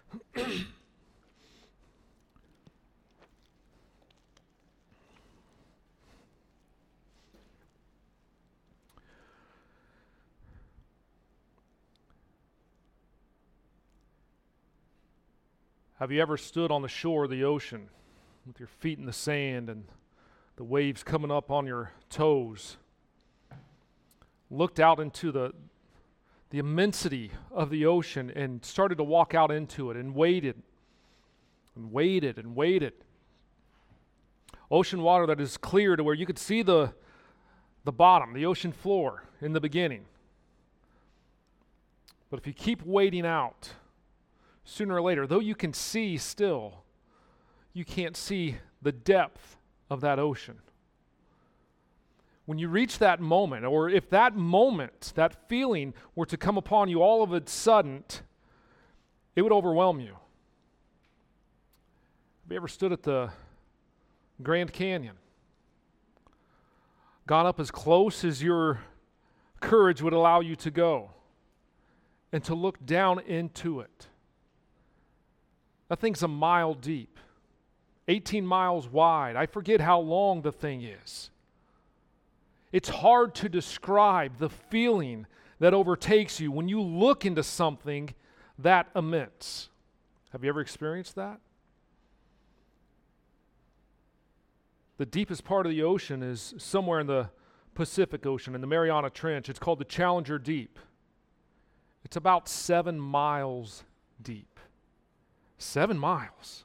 Have you ever stood on the shore of the ocean with your feet in the sand and the waves coming up on your toes? Looked out into the immensity of the ocean and started to walk out into it and waited and waited and waited. Ocean water that is clear to where you could see the bottom, the ocean floor in the beginning. But if you keep waiting out, sooner or later, though you can see still, you can't see the depth of that ocean. When you reach that moment, or if that moment, that feeling were to come upon you all of a sudden, it would overwhelm you. Have you ever stood at the Grand Canyon? Gone up as close as your courage would allow you to go, and to look down into it. That thing's a mile deep, 18 miles wide. I forget how long the thing is. It's hard to describe the feeling that overtakes you when you look into something that immense. Have you ever experienced that? The deepest part of the ocean is somewhere in the Pacific Ocean, in the Mariana Trench. It's called the Challenger Deep. It's about 7 miles deep. 7 miles.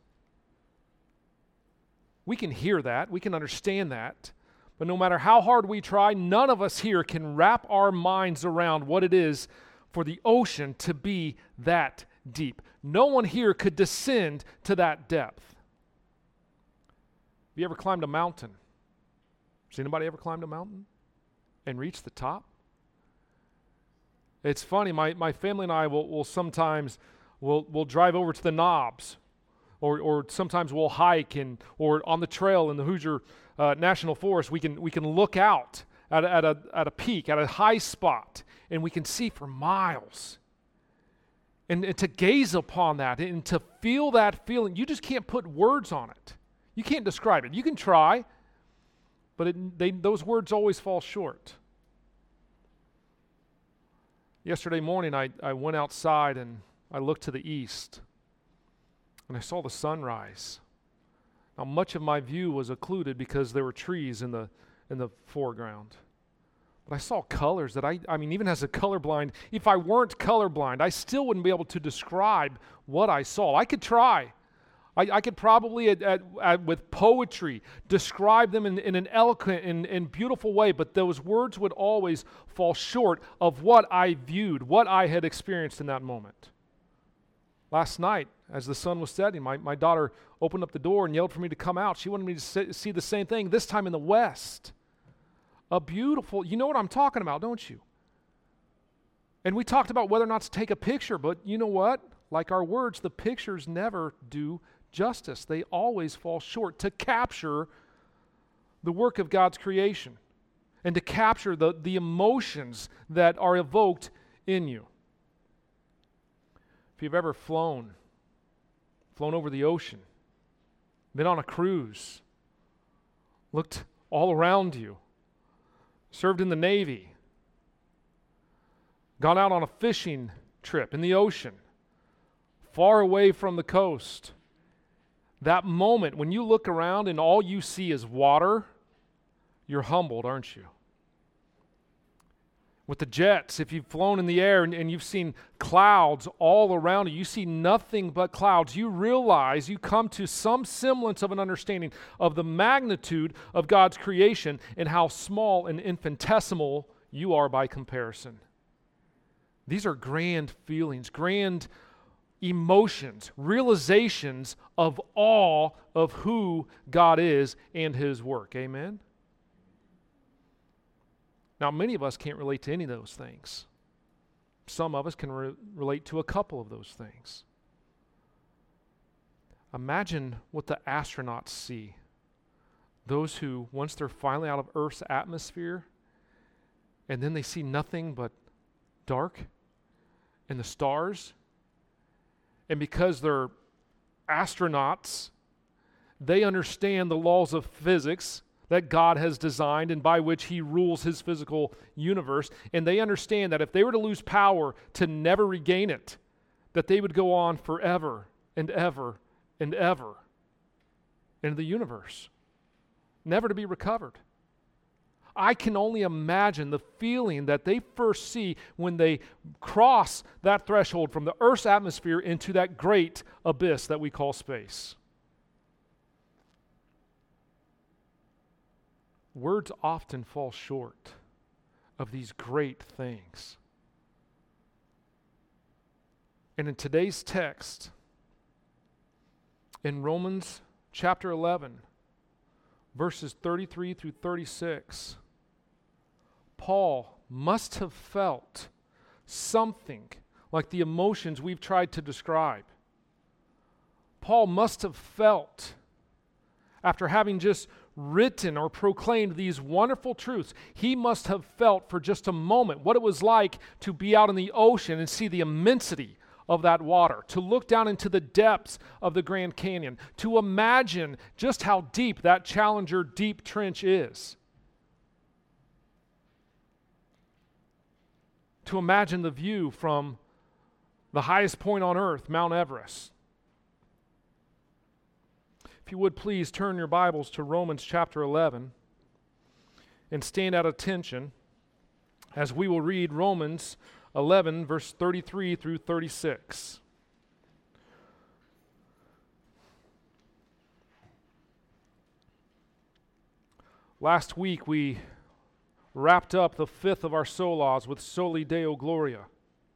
We can hear that, we can understand that, but no matter how hard we try, none of us here can wrap our minds around what it is for the ocean to be that deep. No one here could descend to that depth. Have you ever climbed a mountain? Has anybody ever climbed a mountain and reached the top? It's funny, my family and I will sometimes We'll drive over to the Knobs, or sometimes we'll hike or on the trail in the Hoosier National Forest. We can look out at a peak, at a high spot, and we can see for miles. And to gaze upon that and to feel that feeling, you just can't put words on it. You can't describe it. You can try, but those words always fall short. Yesterday morning, I went outside and I looked to the east, and I saw the sunrise. Now, much of my view was occluded because there were trees in the foreground. But I saw colors that I mean, even as a colorblind, if I weren't colorblind, I still wouldn't be able to describe what I saw. I could try. I could probably, with poetry, describe them in an eloquent and beautiful way, but those words would always fall short of what I viewed, what I had experienced in that moment. Last night, as the sun was setting, my daughter opened up the door and yelled for me to come out. She wanted me to see the same thing, this time in the west. A beautiful, you know what I'm talking about, don't you? And we talked about whether or not to take a picture, but you know what? Like our words, the pictures never do justice. They always fall short to capture the work of God's creation and to capture the emotions that are evoked in you. If you've ever flown over the ocean, been on a cruise, looked all around you, served in the Navy, gone out on a fishing trip in the ocean, far away from the coast, that moment when you look around and all you see is water, you're humbled, aren't you? With the jets, if you've flown in the air and you've seen clouds all around you, you see nothing but clouds, you realize, you come to some semblance of an understanding of the magnitude of God's creation and how small and infinitesimal you are by comparison. These are grand feelings, grand emotions, realizations of awe of who God is and His work. Amen? Now, many of us can't relate to any of those things. Some of us can relate to a couple of those things. Imagine what the astronauts see. Those who, once they're finally out of Earth's atmosphere, and then they see nothing but dark and the stars, And because they're astronauts, they understand the laws of physics that God has designed and by which he rules his physical universe. And they understand that if they were to lose power to never regain it, that they would go on forever and ever and ever into the universe, never to be recovered. I can only imagine the feeling that they first see when they cross that threshold from the Earth's atmosphere into that great abyss that we call space. Words often fall short of these great things. And in today's text, in Romans chapter 11, verses 33 through 36, Paul must have felt something like the emotions we've tried to describe. Paul must have felt, after having just written or proclaimed these wonderful truths, he must have felt for just a moment what it was like to be out in the ocean and see the immensity of that water, to look down into the depths of the Grand Canyon, to imagine just how deep that Challenger Deep Trench is. To imagine the view from the highest point on earth, Mount Everest. If you would please turn your Bibles to Romans chapter 11 and stand at attention as we will read Romans 11, verse 33 through 36. Last week we wrapped up the fifth of our solas with Soli Deo Gloria.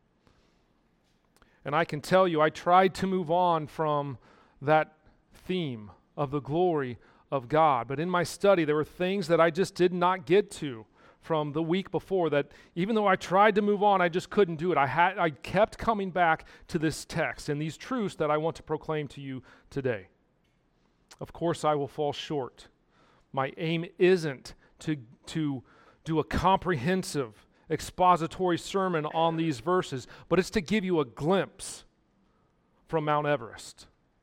And I can tell you, I tried to move on from that theme of the glory of God. But in my study, there were things that I just did not get to from the week before that even though I tried to move on, I just couldn't do it. I kept coming back to this text and these truths that I want to proclaim to you today. Of course, I will fall short. My aim isn't to do a comprehensive expository sermon on these verses, but it's to give you a glimpse from Mount Everest.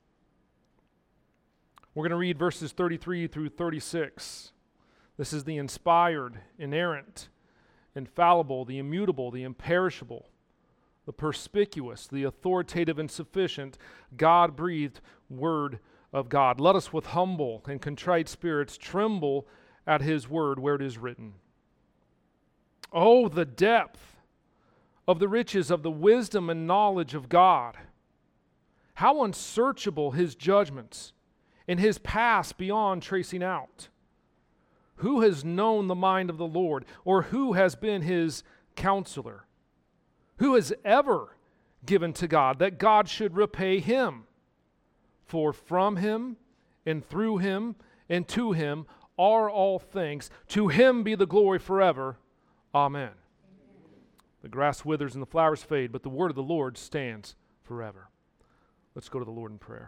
We're going to read verses 33 through 36. This is the inspired, inerrant, infallible, the immutable, the imperishable, the perspicuous, the authoritative and sufficient, God-breathed Word of God. Let us with humble and contrite spirits tremble at his word where it is written. Oh, the depth of the riches of the wisdom and knowledge of God. How unsearchable his judgments and his paths beyond tracing out. Who has known the mind of the Lord, or who has been his counselor? Who has ever given to God that God should repay him? For from him and through him and to him are all things. To him be the glory forever. Amen. The grass withers and the flowers fade, but the word of the Lord stands forever. Let's go to the Lord in prayer.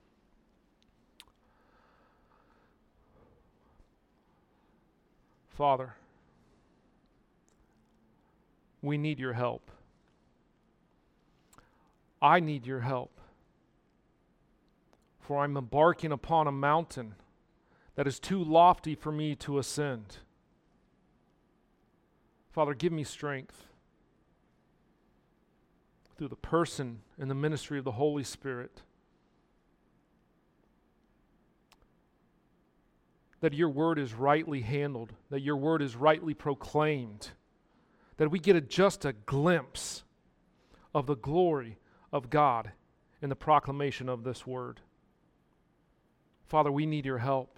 Father, we need your help. I need your help. For I'm embarking upon a mountain that is too lofty for me to ascend. Father, give me strength through the person and the ministry of the Holy Spirit, that your word is rightly handled, that your word is rightly proclaimed, that we get just a glimpse of the glory of God in the proclamation of this word. Father, we need your help.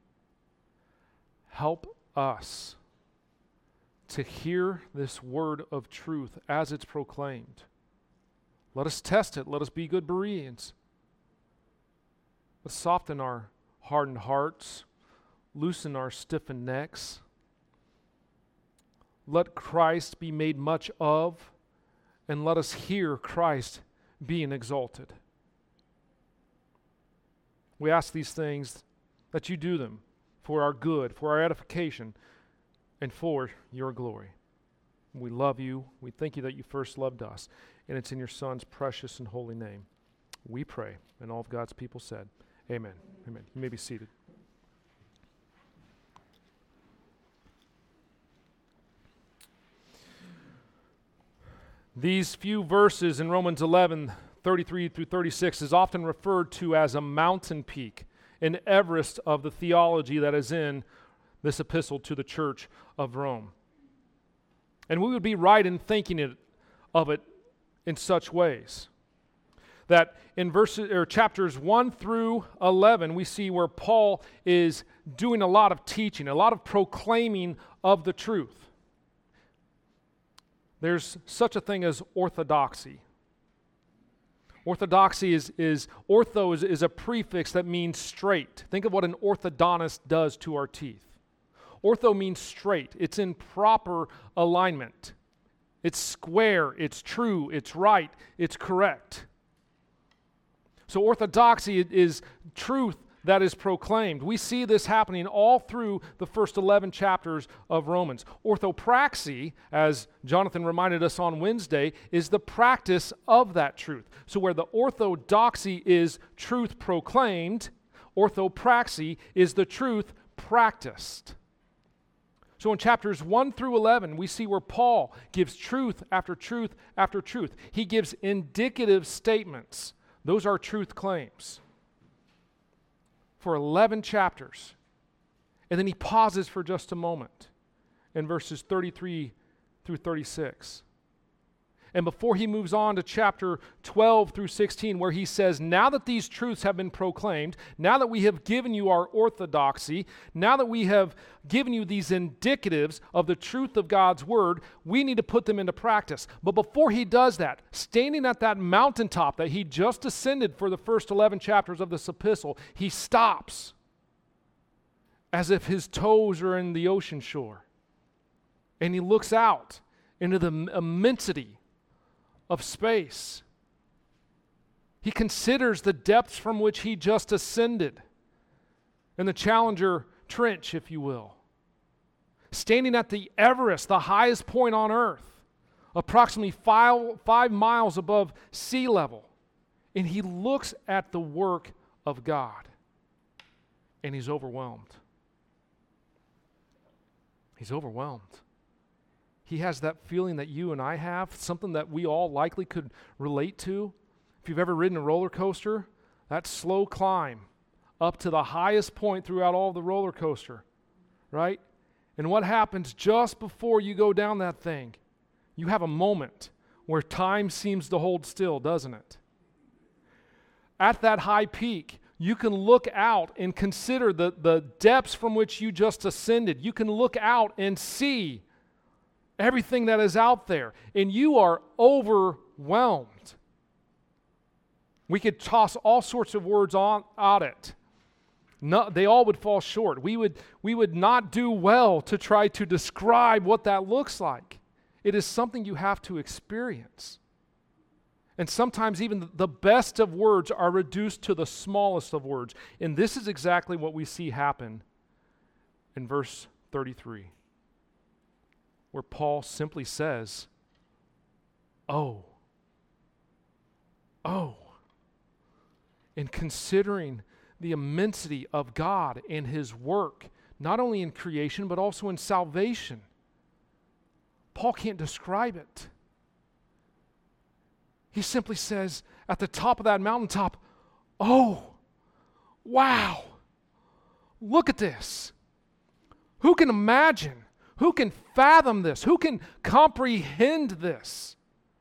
Help us to hear this word of truth as it's proclaimed. Let us test it. Let us be good Bereans. Let's soften our hardened hearts, loosen our stiffened necks. Let Christ be made much of, and let us hear Christ being exalted. We ask these things that you do them for our good, for our edification, and for your glory. We love you. We thank you that you first loved us. And it's in your Son's precious and holy name. We pray. And all of God's people said, amen. Amen. You may be seated. These few verses in Romans 11, 33 through 36 is often referred to as a mountain peak, an Everest of the theology that is in this epistle to the church of Rome. And we would be right in thinking of it in such ways. That in chapters 1 through 11, we see where Paul is doing a lot of teaching, a lot of proclaiming of the truth. There's such a thing as orthodoxy. Orthodoxy is ortho is a prefix that means straight. Think of what an orthodontist does to our teeth. Ortho means straight. It's in proper alignment. It's square, it's true, it's right, it's correct. So orthodoxy is truth that is proclaimed. We see this happening all through the first 11 chapters of Romans. Orthopraxy, as Jonathan reminded us on Wednesday, is the practice of that truth. So where the orthodoxy is truth proclaimed, orthopraxy is the truth practiced. So in chapters 1 through 11, we see where Paul gives truth after truth after truth. He gives indicative statements. Those are truth claims. For 11 chapters. And then he pauses for just a moment in verses 33 through 36. And before he moves on to chapter 12 through 16, where he says, now that these truths have been proclaimed, now that we have given you our orthodoxy, now that we have given you these indicatives of the truth of God's word, we need to put them into practice. But before he does that, standing at that mountaintop that he just ascended for the first 11 chapters of this epistle, he stops as if his toes are in the ocean shore. And he looks out into the immensity of space. He considers the depths from which he just ascended in the Challenger Trench, if you will. Standing at the Everest, the highest point on earth, approximately 5 miles above sea level. And he looks at the work of God and he's overwhelmed. He's overwhelmed. He has that feeling that you and I have, something that we all likely could relate to. If you've ever ridden a roller coaster, that slow climb up to the highest point throughout all of the roller coaster, right? And what happens just before you go down that thing? You have a moment where time seems to hold still, doesn't it? At that high peak, you can look out and consider the depths from which you just ascended. You can look out and see everything that is out there, and you are overwhelmed. We could toss all sorts of words at it. No, they all would fall short. We would not do well to try to describe what that looks like. It is something you have to experience. And sometimes even the best of words are reduced to the smallest of words. And this is exactly what we see happen in verse 33. Where Paul simply says, oh. In considering the immensity of God and his work, not only in creation, but also in salvation, Paul can't describe it. He simply says at the top of that mountaintop, oh, wow, look at this. Who can imagine? Who can fathom this? Who can comprehend this?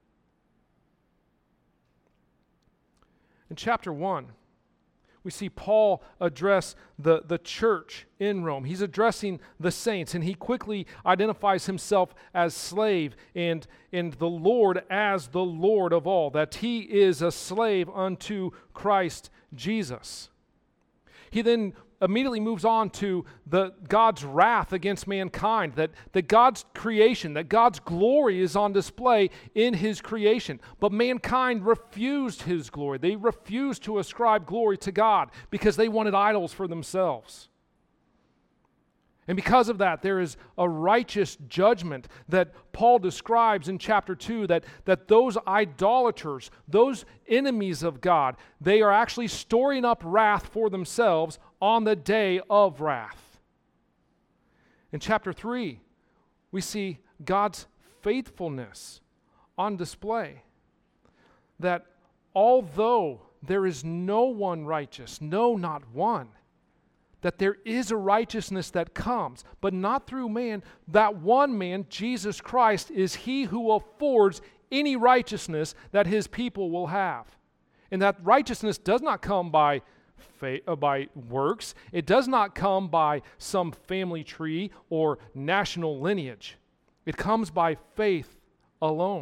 In chapter 1, we see Paul address the church in Rome. He's addressing the saints, and he quickly identifies himself as slave and the Lord as the Lord of all, that he is a slave unto Christ Jesus. He then immediately moves on to God's wrath against mankind, that God's creation, that God's glory is on display in his creation. But mankind refused his glory. They refused to ascribe glory to God because they wanted idols for themselves. And because of that, there is a righteous judgment that Paul describes in chapter 2, that those idolaters, those enemies of God, they are actually storing up wrath for themselves on the day of wrath. In chapter 3, we see God's faithfulness on display. That although there is no one righteous, no, not one, that there is a righteousness that comes, but not through man. That one man, Jesus Christ, is he who affords any righteousness that his people will have. And that righteousness does not come by works. It does not come by some family tree or national lineage. It comes by faith alone.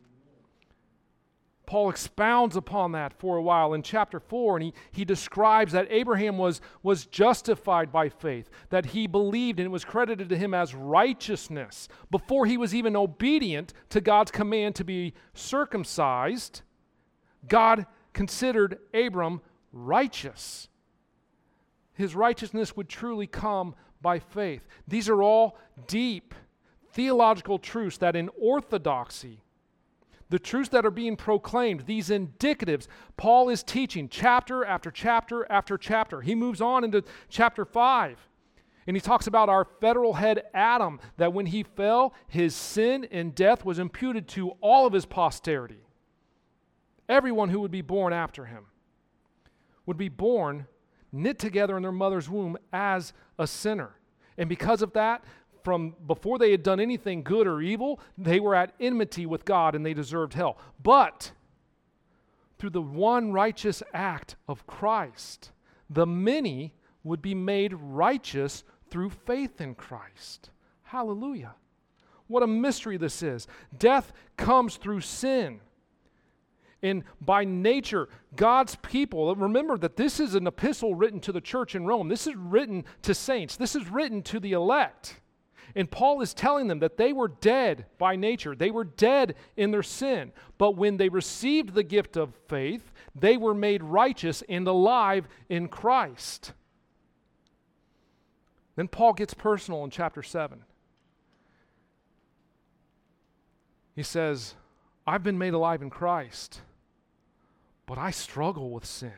Paul expounds upon that for a while in chapter 4, and he describes that Abraham was justified by faith, that he believed and it was credited to him as righteousness. Before he was even obedient to God's command to be circumcised, God considered Abram righteous. His righteousness would truly come by faith. These are all deep theological truths that in orthodoxy, the truths that are being proclaimed, these indicatives, Paul is teaching chapter after chapter after chapter. He moves on into chapter 5, and he talks about our federal head Adam, that when he fell, his sin and death was imputed to all of his posterity. Everyone who would be born after him would be born knit together in their mother's womb as a sinner. And because of that, from before they had done anything good or evil, they were at enmity with God and they deserved hell. But through the one righteous act of Christ, the many would be made righteous through faith in Christ. Hallelujah. What a mystery this is. Death comes through sin. And by nature, God's people, remember that this is an epistle written to the church in Rome. This is written to saints. This is written to the elect. And Paul is telling them that they were dead by nature. They were dead in their sin. But when they received the gift of faith, they were made righteous and alive in Christ. Then Paul gets personal in chapter 7. He says, I've been made alive in Christ, but I struggle with sin.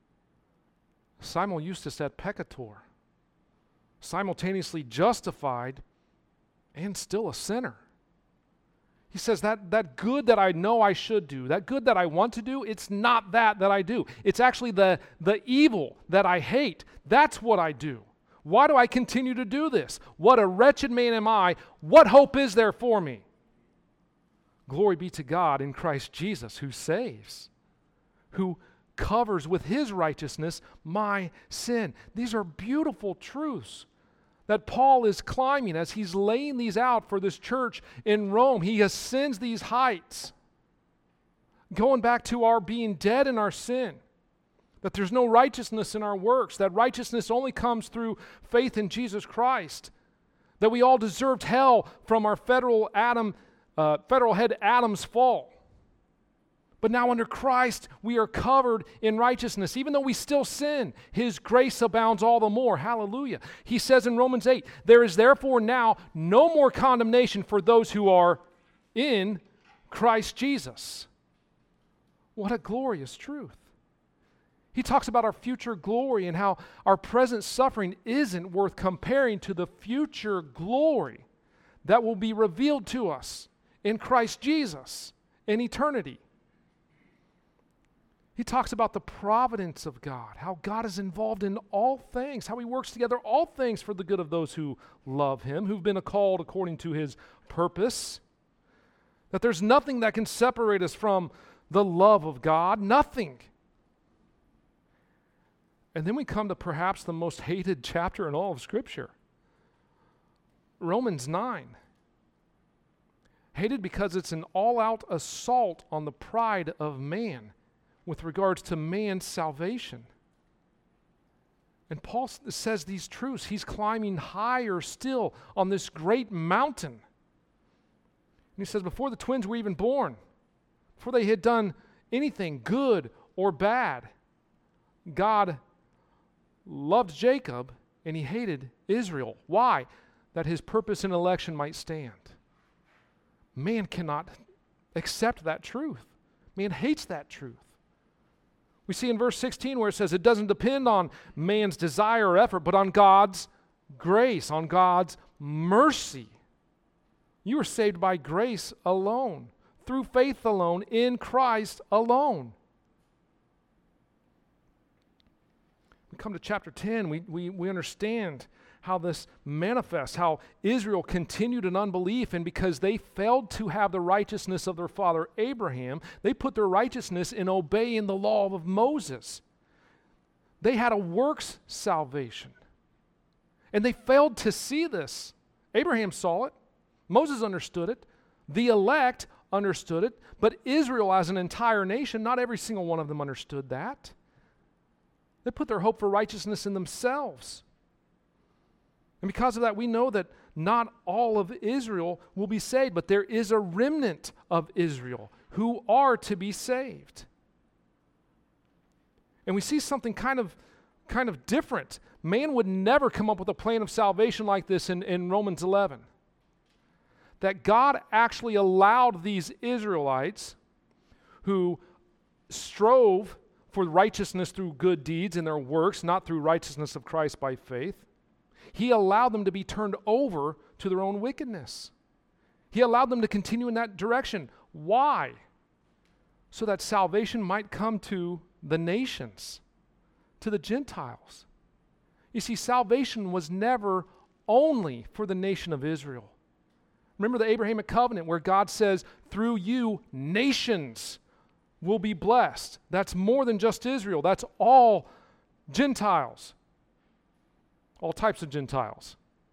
Simul justus et peccator. Simultaneously justified and still a sinner. He says that good that I know I should do, that good that I want to do, it's not that I do. It's actually the evil that I hate. That's what I do. Why do I continue to do this? What a wretched man am I. What hope is there for me? Glory be to God in Christ Jesus, who saves, who covers with his righteousness my sin. These are beautiful truths that Paul is climbing as he's laying these out for this church in Rome. He ascends these heights, going back to our being dead in our sin, that there's no righteousness in our works, that righteousness only comes through faith in Jesus Christ, that we all deserved hell from our federal head Adam's fall. But now under Christ, we are covered in righteousness. Even though we still sin, his grace abounds all the more. Hallelujah. He says in Romans 8, there is therefore now no more condemnation for those who are in Christ Jesus. What a glorious truth. He talks about our future glory and how our present suffering isn't worth comparing to the future glory that will be revealed to us in Christ Jesus in eternity. He talks about the providence of God, how God is involved in all things, how he works together all things for the good of those who love him, who've been called according to his purpose, that there's nothing that can separate us from the love of God, nothing. And then we come to perhaps the most hated chapter in all of Scripture, Romans 9. Hated because it's an all-out assault on the pride of man with regards to man's salvation. And Paul says these truths. He's climbing higher still on this great mountain. And he says, before the twins were even born, before they had done anything good or bad, God loved Jacob and he hated Israel. Why? That his purpose and election might stand. Man cannot accept that truth. Man hates that truth. We see in verse 16 where it says it doesn't depend on man's desire or effort, but on God's grace, on God's mercy. You are saved by grace alone, through faith alone, in Christ alone. We come to chapter 10, we understand how this manifests, how Israel continued in unbelief, and because they failed to have the righteousness of their father Abraham, they put their righteousness in obeying the law of Moses. They had a works salvation, and they failed to see this. Abraham saw it. Moses understood it. The elect understood it, but Israel as an entire nation, not every single one of them understood that. They put their hope for righteousness in themselves. And because of that, we know that not all of Israel will be saved, but there is a remnant of Israel who are to be saved. And we see something kind of different. Man would never come up with a plan of salvation like this in Romans 11. That God actually allowed these Israelites who strove for righteousness through good deeds in their works, not through righteousness of Christ by faith. He allowed them to be turned over to their own wickedness. He allowed them to continue in that direction. Why? So that salvation might come to the nations, to the Gentiles. You see, salvation was never only for the nation of Israel. Remember the Abrahamic covenant where God says, through you, nations will be blessed. That's more than just Israel. That's all Gentiles. All types of Gentiles.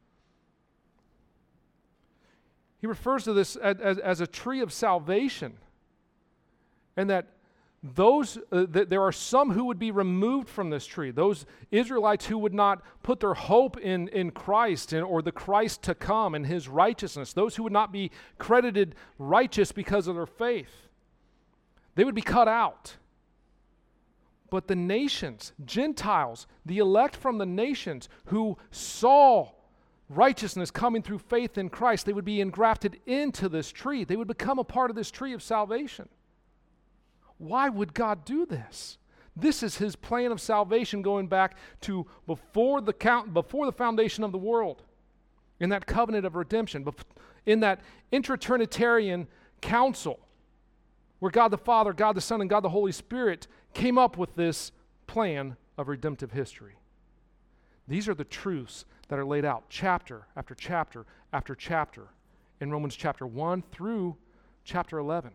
He refers to this as a tree of salvation, and that there are some who would be removed from this tree. Those Israelites who would not put their hope in Christ or the Christ to come and his righteousness. Those who would not be credited righteous because of their faith. They would be cut out. But the nations, Gentiles, the elect from the nations who saw righteousness coming through faith in Christ, they would be engrafted into this tree. They would become a part of this tree of salvation. Why would God do this? This is his plan of salvation going back to before the foundation of the world, in that covenant of redemption, in that intra-Trinitarian council where God the Father, God the Son, and God the Holy Spirit came up with this plan of redemptive history. These are the truths that are laid out chapter after chapter after chapter in Romans chapter 1 through chapter 11.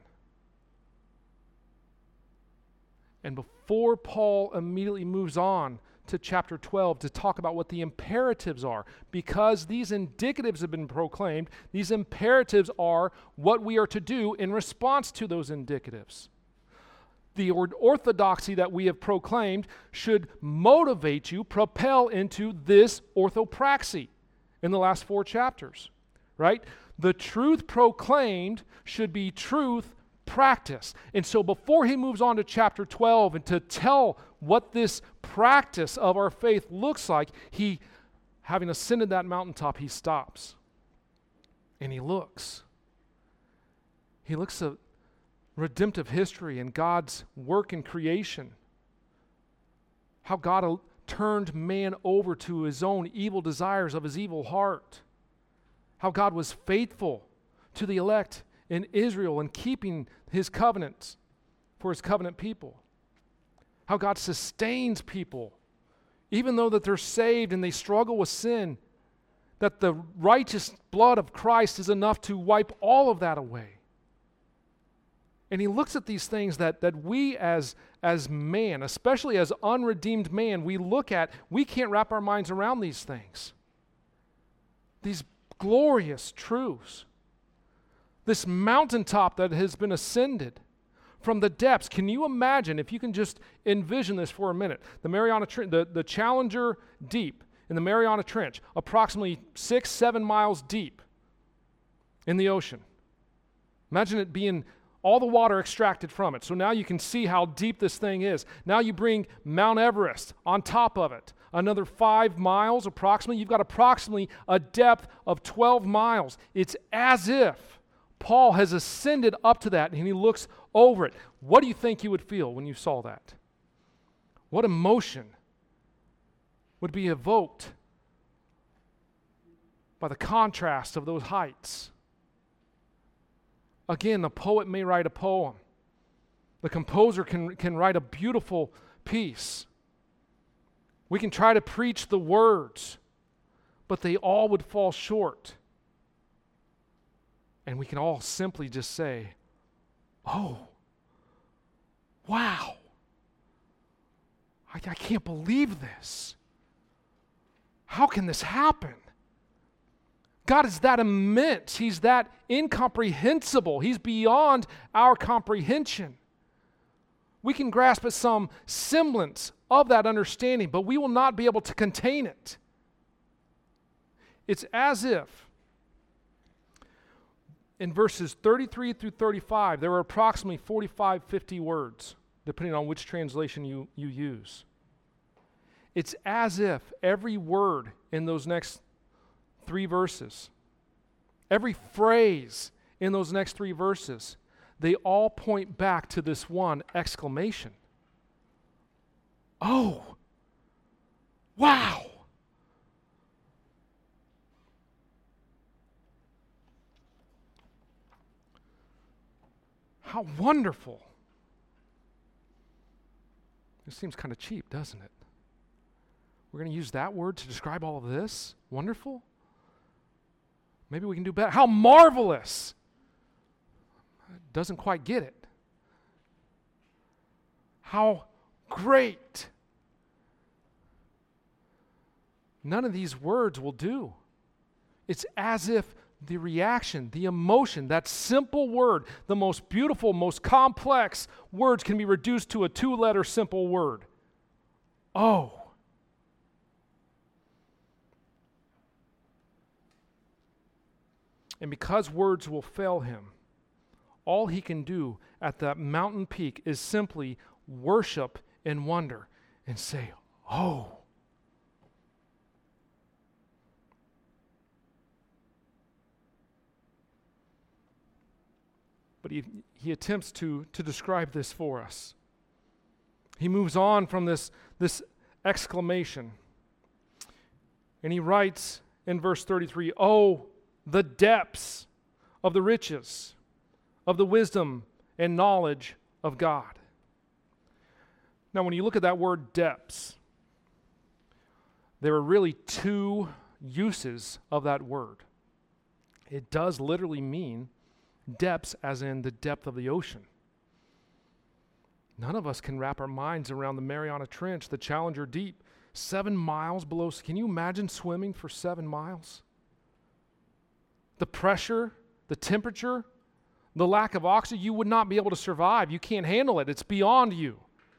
And before Paul immediately moves on to chapter 12 to talk about what the imperatives are, because these indicatives have been proclaimed, these imperatives are what we are to do in response to those indicatives. The orthodoxy that we have proclaimed should motivate you, propel into this orthopraxy in the last 4 chapters, right? The truth proclaimed should be truth practice. And so before he moves on to chapter 12 and to tell what this practice of our faith looks like, he, having ascended that mountaintop, he stops and he looks. He looks at redemptive history and God's work in creation. How God turned man over to his own evil desires of his evil heart. How God was faithful to the elect in Israel and keeping his covenants for his covenant people. How God sustains people, even though that they're saved and they struggle with sin, that the righteous blood of Christ is enough to wipe all of that away. And he looks at these things that we as man, especially as unredeemed man, we can't wrap our minds around these things. These glorious truths. This mountaintop that has been ascended from the depths. Can you imagine, if you can just envision this for a minute, the Mariana Trench, the Challenger Deep in the Mariana Trench, approximately 6-7 miles deep in the ocean. Imagine it being all the water extracted from it. So now you can see how deep this thing is. Now you bring Mount Everest on top of it. Another 5 miles approximately. You've got approximately a depth of 12 miles. It's as if Paul has ascended up to that and he looks over it. What do you think you would feel when you saw that? What emotion would be evoked by the contrast of those heights? Again, the poet may write a poem. The composer can write a beautiful piece. We can try to preach the words, but they all would fall short. And we can all simply just say, oh, wow. I can't believe this. How can this happen? God is that immense. He's that incomprehensible. He's beyond our comprehension. We can grasp at some semblance of that understanding, but we will not be able to contain it. It's as if in verses 33 through 35, there are approximately 45, 50 words, depending on which translation you use. It's as if every word in those next 3 verses, every phrase in those next 3 verses, they all point back to this one exclamation. Oh, wow. How wonderful. It seems kind of cheap, doesn't it? We're going to use that word to describe all of this? Wonderful? Maybe we can do better. How marvelous! Doesn't quite get it. How great! None of these words will do. It's as if the reaction, the emotion, that simple word, the most beautiful, most complex words can be reduced to a 2-letter simple word. Oh. And because words will fail him, all he can do at that mountain peak is simply worship and wonder and say, oh. But he attempts to describe this for us. He moves on from this exclamation. And he writes in verse 33, oh, the depths of the riches, of the wisdom and knowledge of God. Now, when you look at that word depths, there are really 2 uses of that word. It does literally mean depths as in the depth of the ocean. None of us can wrap our minds around the Mariana Trench, the Challenger Deep, 7 miles below. Can you imagine swimming for 7 miles? The pressure, the temperature, the lack of oxygen, you would not be able to survive. You can't handle it. It's beyond you.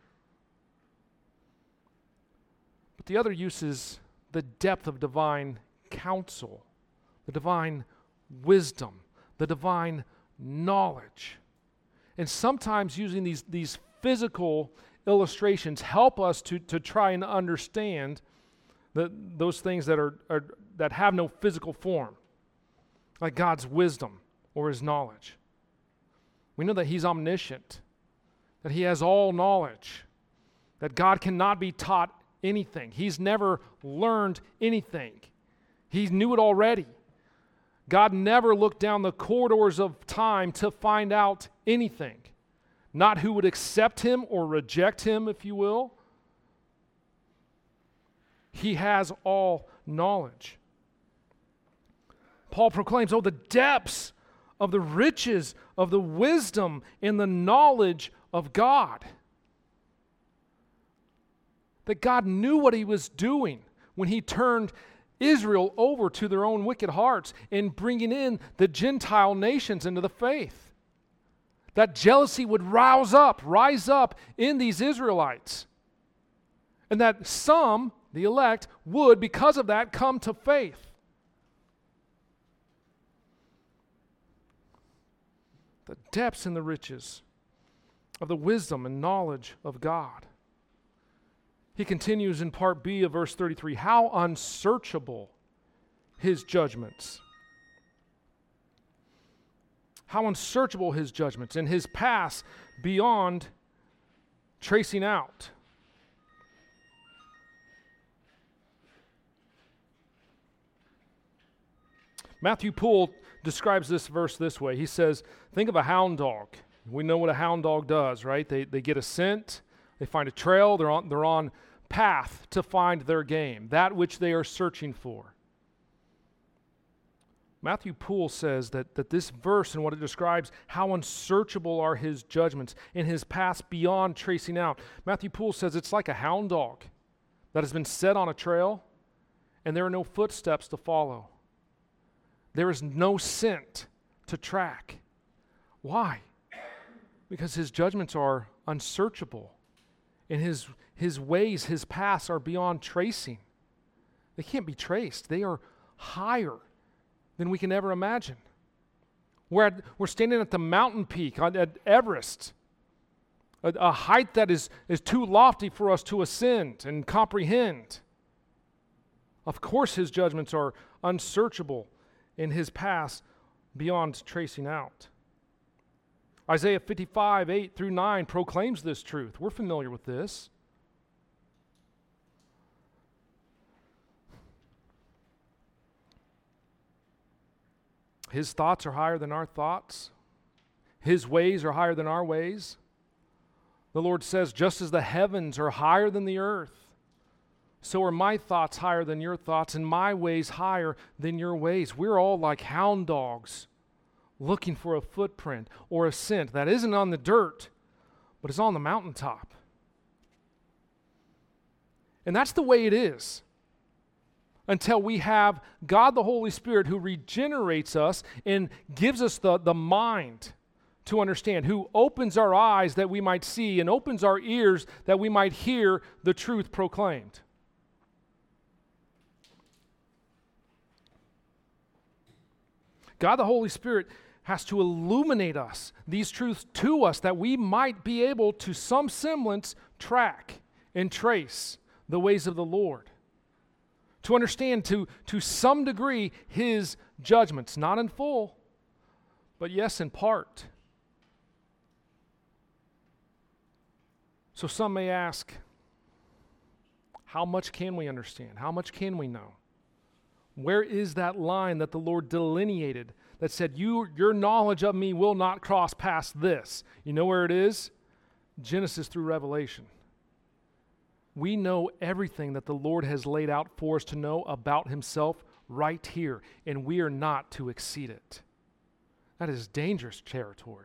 But the other use is the depth of divine counsel, the divine wisdom, the divine knowledge. And sometimes using these physical illustrations help us to try and understand those things that have no physical form, like God's wisdom or his knowledge. We know that he's omniscient, that he has all knowledge, that God cannot be taught anything. He's never learned anything. He knew it already. God never looked down the corridors of time to find out anything. Not who would accept him or reject him, if you will. He has all knowledge. Paul proclaims, oh, the depths of the riches of the wisdom and the knowledge of God. That God knew what he was doing when he turned Israel over to their own wicked hearts and bringing in the Gentile nations into the faith. That jealousy would rise up in these Israelites. And that some, the elect, would, because of that, come to faith. the depths and the riches of the wisdom and knowledge of God. He continues in part B of verse 33, how unsearchable his judgments. How unsearchable his judgments, and his paths beyond tracing out. Matthew Poole describes this verse this way. He says, think of a hound dog. We know what a hound dog does, right? They get a scent, they find a trail, they're on path to find their game, that which they are searching for. Matthew Poole says that this verse and what it describes, how unsearchable are his judgments and his paths beyond tracing out. Matthew Poole says it's like a hound dog that has been set on a trail and there are no footsteps to follow. There is no scent to track. Why? Because his judgments are unsearchable and his ways, his paths are beyond tracing. They can't be traced. They are higher than we can ever imagine. We're standing at the mountain peak at Everest, a height that is too lofty for us to ascend and comprehend. Of course his judgments are unsearchable in his paths beyond tracing out. Isaiah 55, 8 through 9 proclaims this truth. We're familiar with this. His thoughts are higher than our thoughts. His ways are higher than our ways. The Lord says, just as the heavens are higher than the earth, so are my thoughts higher than your thoughts, and my ways higher than your ways. We're all like hound dogs looking for a footprint or a scent that isn't on the dirt, but is on the mountaintop. And that's the way it is until we have God the Holy Spirit who regenerates us and gives us the mind to understand, who opens our eyes that we might see and opens our ears that we might hear the truth proclaimed. God the Holy Spirit has to illuminate us, these truths to us, that we might be able to some semblance track and trace the ways of the Lord. To understand to some degree his judgments, not in full, but yes, in part. So some may ask, how much can we understand? How much can we know? Where is that line that the Lord delineated that said, your knowledge of me will not cross past this? You know where it is? Genesis through Revelation. We know everything that the Lord has laid out for us to know about himself right here, and we are not to exceed it. That is dangerous territory.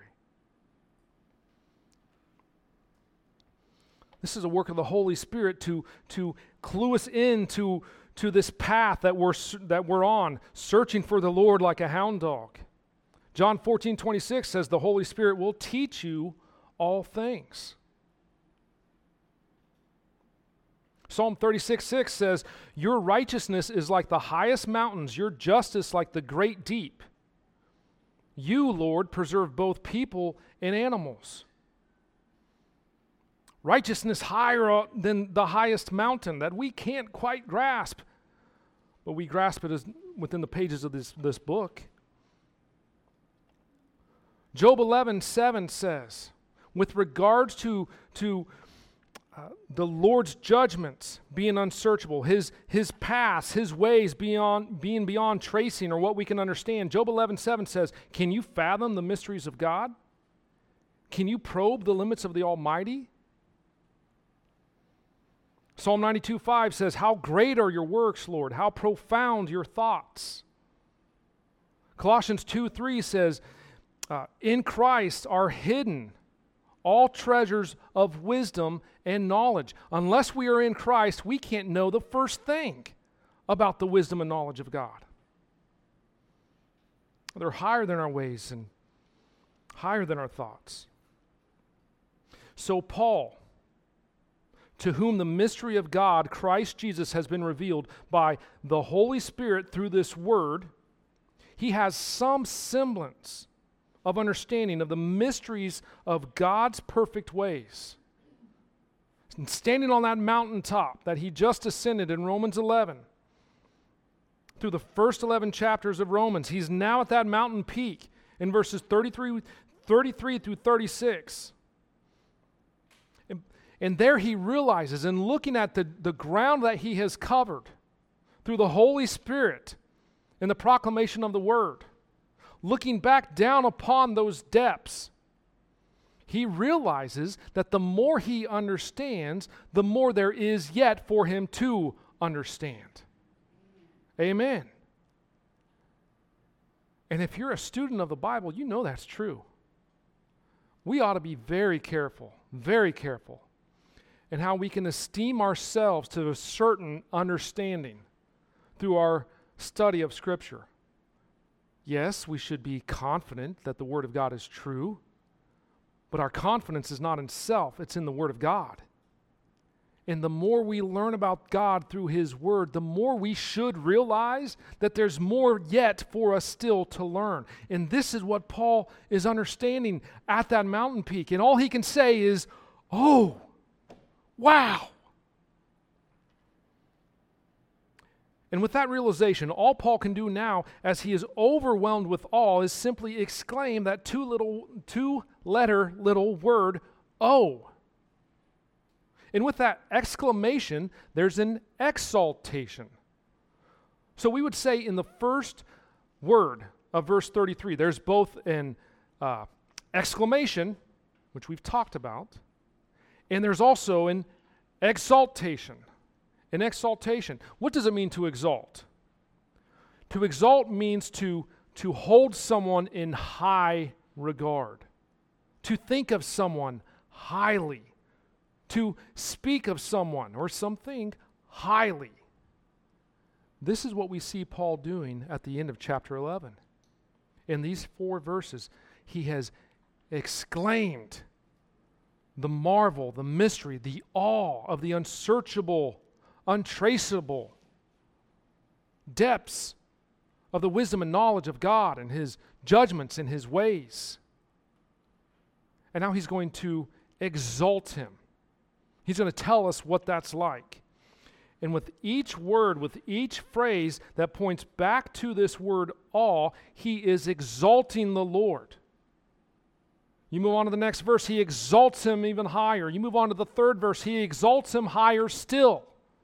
This is a work of the Holy Spirit to clue us into this path that we're on, searching for the Lord like a hound dog. John 14:26 says the Holy Spirit will teach you all things. Psalm 36:6 says, your righteousness is like the highest mountains, your justice like the great deep. You, Lord, preserve both people and animals. Righteousness higher than the highest mountain that we can't quite grasp, but we grasp it as within the pages of this book. Job 11:7 says, with regards to the Lord's judgments being unsearchable, his paths, his ways being beyond tracing or what we can understand, Job 11:7 says, can you fathom the mysteries of God? Can you probe the limits of the Almighty? Psalm 92:5 says, how great are your works, Lord, how profound your thoughts. Colossians 2:3 says, in Christ are hidden all treasures of wisdom and knowledge. Unless we are in Christ, we can't know the first thing about the wisdom and knowledge of God. They're higher than our ways and higher than our thoughts. So Paul, to whom the mystery of God, Christ Jesus, has been revealed by the Holy Spirit through this word, he has some semblance of understanding of the mysteries of God's perfect ways. And standing on that mountaintop that he just ascended in Romans 11, through the first 11 chapters of Romans, he's now at that mountain peak in verses 33 through 36. And there he realizes, in looking at the ground that he has covered through the Holy Spirit in the proclamation of the Word, looking back down upon those depths, he realizes that the more he understands, the more there is yet for him to understand. Amen. And if you're a student of the Bible, you know that's true. We ought to be very careful in how we can esteem ourselves to a certain understanding through our study of Scripture. Yes, we should be confident that the Word of God is true, but our confidence is not in self, it's in the Word of God. And the more we learn about God through His Word, the more we should realize that there's more yet for us still to learn. And this is what Paul is understanding at that mountain peak. And all he can say is, oh, wow. And with that realization, all Paul can do now, as he is overwhelmed with awe, is simply exclaim that two-letter little word, oh. And with that exclamation, there's an exaltation. So we would say in the first word of verse 33, there's both an exclamation, which we've talked about, and there's also an exaltation. An exaltation. What does it mean to exalt? To exalt means to hold someone in high regard, to think of someone highly, to speak of someone or something highly. This is what we see Paul doing at the end of chapter 11. In these 4 verses, he has exclaimed the marvel, the mystery, the awe of the unsearchable, untraceable depths of the wisdom and knowledge of God and His judgments and His ways. And now he's going to exalt Him. He's going to tell us what that's like. And with each word, with each phrase that points back to this word awe, he is exalting the Lord. You move on to the next verse, he exalts Him even higher. You move on to the third verse, he exalts Him higher still.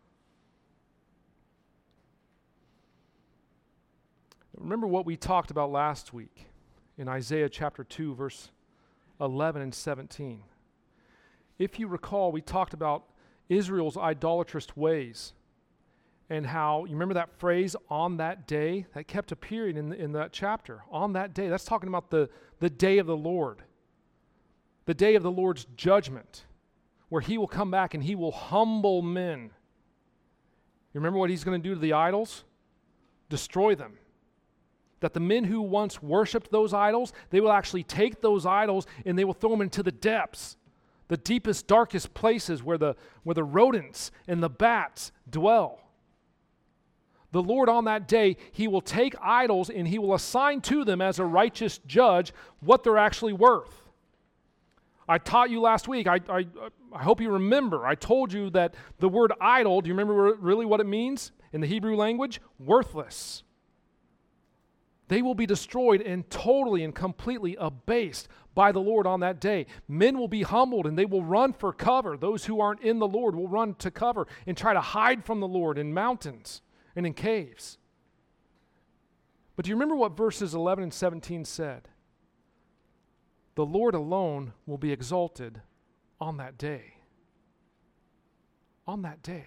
Remember what we talked about last week in Isaiah chapter 2, verse 11 and 17. If you recall, we talked about Israel's idolatrous ways and how, you remember that phrase, on that day? That kept appearing in that chapter. On that day, that's talking about the day of the Lord. The day of the Lord's judgment, where He will come back and He will humble men. You remember what He's going to do to the idols? Destroy them. That the men who once worshipped those idols, they will actually take those idols and they will throw them into the depths, the deepest, darkest places where the rodents and the bats dwell. The Lord on that day, He will take idols and He will assign to them as a righteous judge what they're actually worth. I taught you last week, I hope you remember, I told you that the word idol, do you remember really what it means in the Hebrew language? Worthless. They will be destroyed and totally and completely abased by the Lord on that day. Men will be humbled and they will run for cover. Those who aren't in the Lord will run to cover and try to hide from the Lord in mountains and in caves. But do you remember what verses 11 and 17 said? The Lord alone will be exalted on that day. On that day.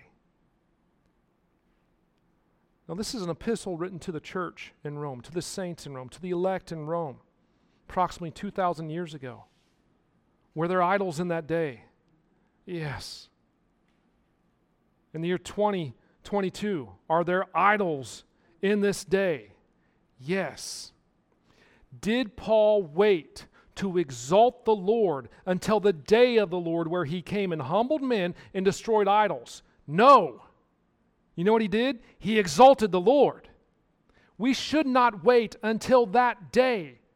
Now, this is an epistle written to the church in Rome, to the saints in Rome, to the elect in Rome, approximately 2,000 years ago. Were there idols in that day? Yes. In the year 2022, are there idols in this day? Yes. Did Paul wait to exalt the Lord until the day of the Lord where He came and humbled men and destroyed idols? No. You know what He did? He exalted the Lord. We should not wait until that day,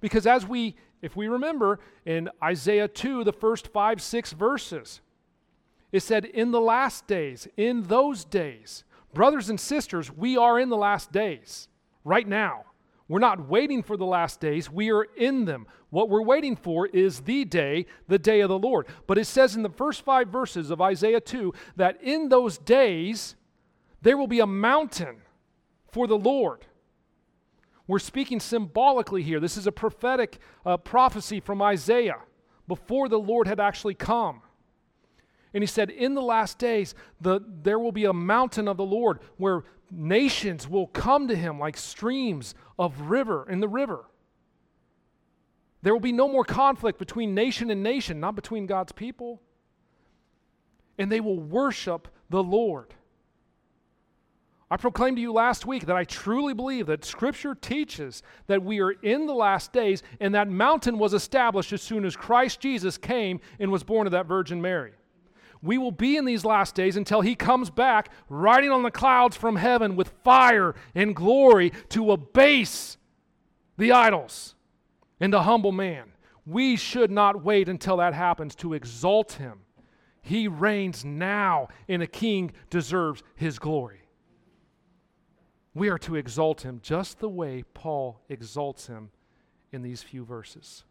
Because if we remember in Isaiah 2, the first 5, 6 verses, it said, in the last days, in those days, brothers and sisters, we are in the last days right now. We're not waiting for the last days. We are in them. What we're waiting for is the day of the Lord. But it says in the first 5 verses of Isaiah 2 that in those days, there will be a mountain for the Lord. We're speaking symbolically here. This is a prophetic prophecy from Isaiah before the Lord had actually come. And he said, in the last days, there will be a mountain of the Lord where nations will come to him like streams of river in the river. There will be no more conflict between nation and nation, not between God's people. And they will worship the Lord. I proclaimed to you last week that I truly believe that Scripture teaches that we are in the last days, and that mountain was established as soon as Christ Jesus came and was born of that Virgin Mary. We will be in these last days until he comes back riding on the clouds from heaven with fire and glory to abase the idols and to humble man. We should not wait until that happens to exalt him. He reigns now, and a king deserves his glory. We are to exalt him just the way Paul exalts him in these few verses.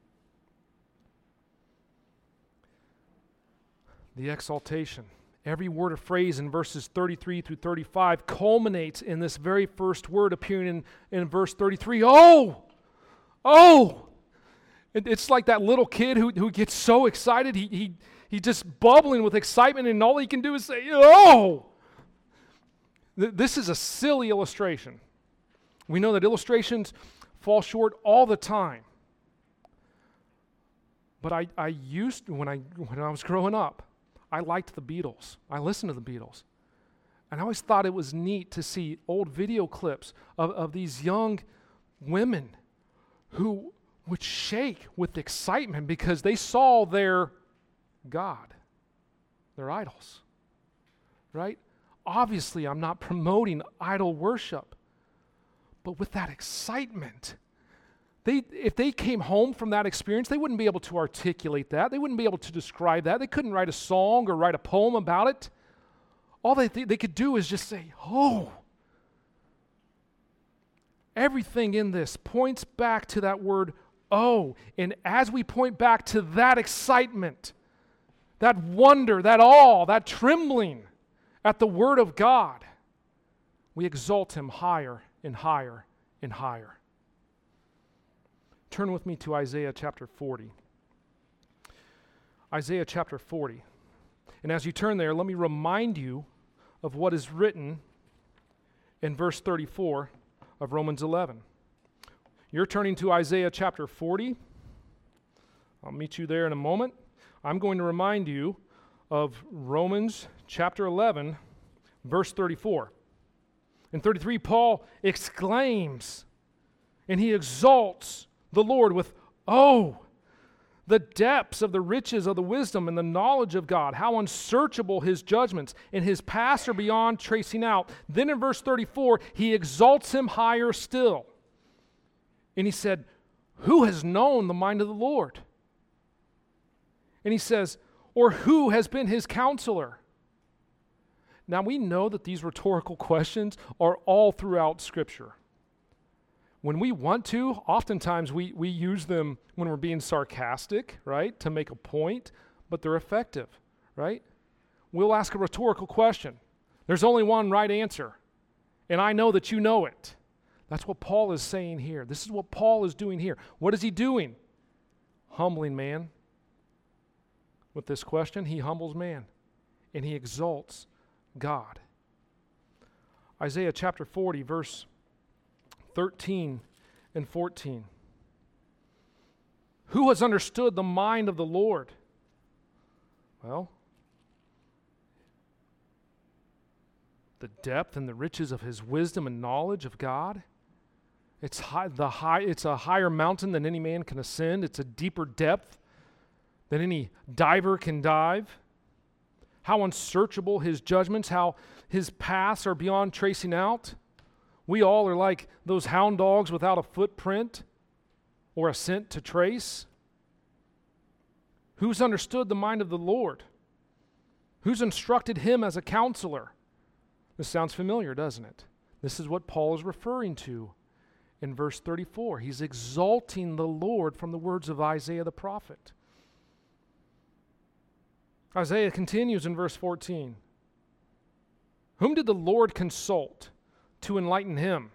The exaltation. Every word or phrase in verses 33 through 35 culminates in this very first word appearing in verse 33. Oh! Oh! It's like that little kid who gets so excited, he just bubbling with excitement, and all he can do is say, oh! This is a silly illustration. We know that illustrations fall short all the time. But I used, when I was growing up, I liked the Beatles. I listened to the Beatles. And I always thought it was neat to see old video clips of these young women who would shake with excitement because they saw their God, their idols, right? Obviously, I'm not promoting idol worship, but with that excitement, if they came home from that experience, they wouldn't be able to articulate that. They wouldn't be able to describe that. They couldn't write a song or write a poem about it. All they could do is just say, oh. Everything in this points back to that word, oh. And as we point back to that excitement, that wonder, that awe, that trembling at the word of God, we exalt him higher and higher and higher. Turn with me to Isaiah chapter 40. Isaiah chapter 40. And as you turn there, let me remind you of what is written in verse 34 of Romans 11. You're turning to Isaiah chapter 40. I'll meet you there in a moment. I'm going to remind you of Romans chapter 11, verse 34. In 33, Paul exclaims and he exalts the Lord with, oh, the depths of the riches of the wisdom and the knowledge of God, how unsearchable his judgments and his paths are beyond tracing out. Then in verse 34, he exalts him higher still. And he said, who has known the mind of the Lord? And he says, or who has been his counselor? Now we know that these rhetorical questions are all throughout Scripture. When we want to, oftentimes we use them when we're being sarcastic, right, to make a point, but they're effective, right? We'll ask a rhetorical question. There's only one right answer, and I know that you know it. That's what Paul is saying here. This is what Paul is doing here. What is he doing? Humbling man. With this question, he humbles man, and he exalts God. Isaiah chapter 40, verse 13 and 14. Who has understood the mind of the Lord? Well, the depth and the riches of his wisdom and knowledge of God. It's a higher mountain than any man can ascend. It's a deeper depth than any diver can dive. How unsearchable his judgments, how his paths are beyond tracing out. We all are like those hound dogs without a footprint. or a scent to trace? Who's understood the mind of the Lord? Who's instructed him as a counselor? This sounds familiar, doesn't it? This is what Paul is referring to in verse 34. He's exalting the Lord from the words of Isaiah the prophet. Isaiah continues in verse 14. Whom did the Lord consult to enlighten him?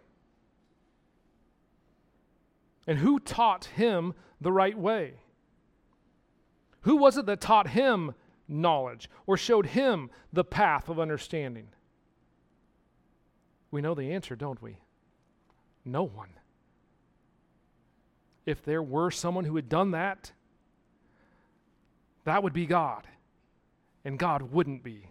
And who taught him the right way? Who was it that taught him knowledge or showed him the path of understanding? We know the answer, don't we? No one. If there were someone who had done that, that would be God, and God wouldn't be.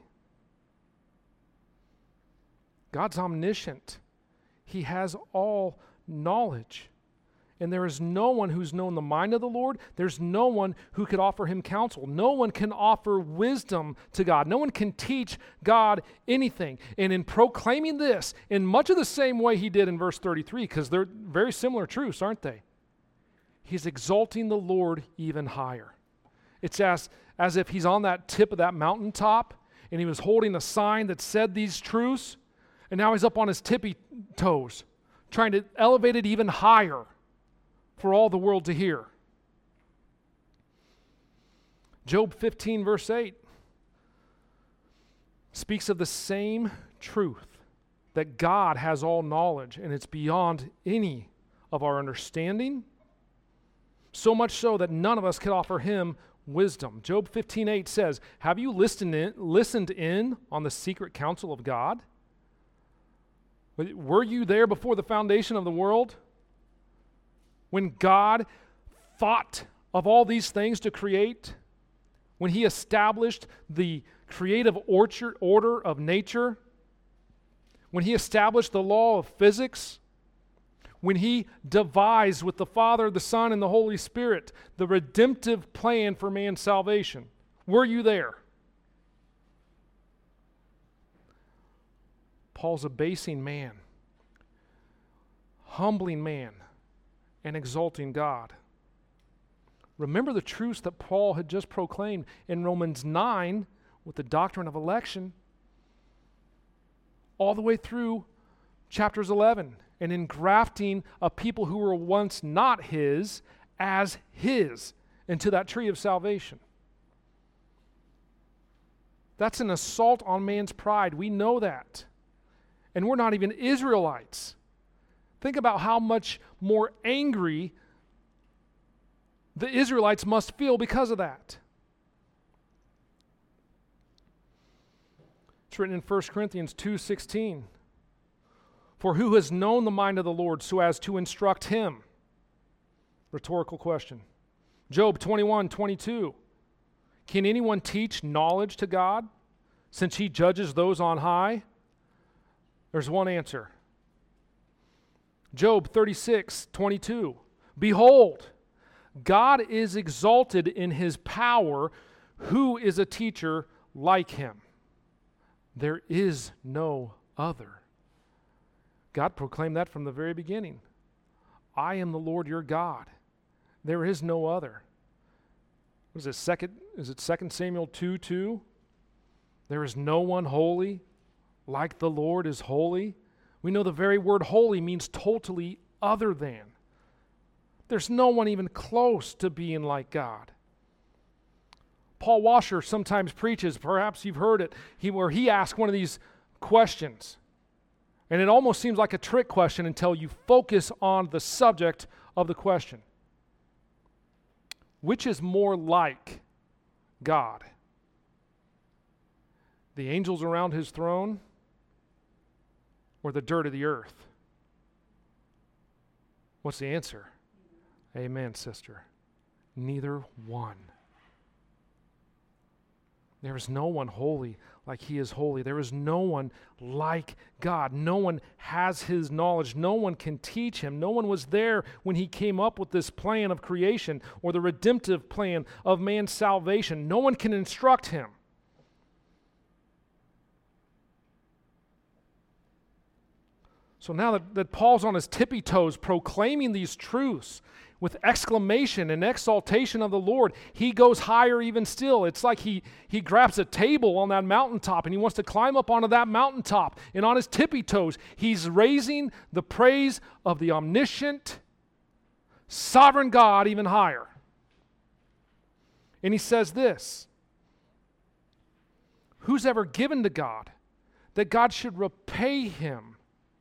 God's omniscient. He has all knowledge. And there is no one who's known the mind of the Lord. There's no one who could offer him counsel. No one can offer wisdom to God. No one can teach God anything. And in proclaiming this, in much of the same way he did in verse 33, because they're very similar truths, aren't they? He's exalting the Lord even higher. It's as if he's on that tip of that mountaintop, and he was holding a sign that said these truths, and now he's up on his tippy toes, trying to elevate it even higher for all the world to hear. Job 15 verse 8 speaks of the same truth, that God has all knowledge and it's beyond any of our understanding, so much so that none of us could offer him wisdom. Job 15:8 says, have you listened in on the secret counsel of God? Were you there before the foundation of the world? When God thought of all these things to create, when he established the creative order of nature, when he established the law of physics, when he devised with the Father, the Son, and the Holy Spirit the redemptive plan for man's salvation, were you there? Paul's abasing man, humbling man, and exalting God. Remember the truths that Paul had just proclaimed in Romans 9 with the doctrine of election, all the way through chapters 11, and in grafting a people who were once not his as his into that tree of salvation. That's an assault on man's pride. We know that. And we're not even Israelites. Think about how much more angry the Israelites must feel because of that. It's written in 1 Corinthians 2:16. For who has known the mind of the Lord so as to instruct him? Rhetorical question. Job 21:22. Can anyone teach knowledge to God, since he judges those on high? There's one answer. Job 36:22. Behold, God is exalted in his power. Who is a teacher like him? There is no other. God proclaimed that from the very beginning. I am the Lord your God. There is no other. What is it 2 Samuel 2:2? There is no one holy like the Lord is holy. We know the very word holy means totally other than. There's no one even close to being like God. Paul Washer sometimes preaches, perhaps you've heard it, where he asks one of these questions. And it almost seems like a trick question until you focus on the subject of the question. Which is more like God? The angels around his throne or the dirt of the earth? What's the answer? Amen, sister. Neither one. There is no one holy like he is holy. There is no one like God. No one has his knowledge. No one can teach him. No one was there when he came up with this plan of creation or the redemptive plan of man's salvation. No one can instruct him. So now that Paul's on his tippy toes proclaiming these truths with exclamation and exaltation of the Lord. He goes higher even still. It's like he grabs a table on that mountaintop and he wants to climb up onto that mountaintop. And on his tippy toes, he's raising the praise of the omniscient, sovereign God even higher. And he says this, who's ever given to God that God should repay him?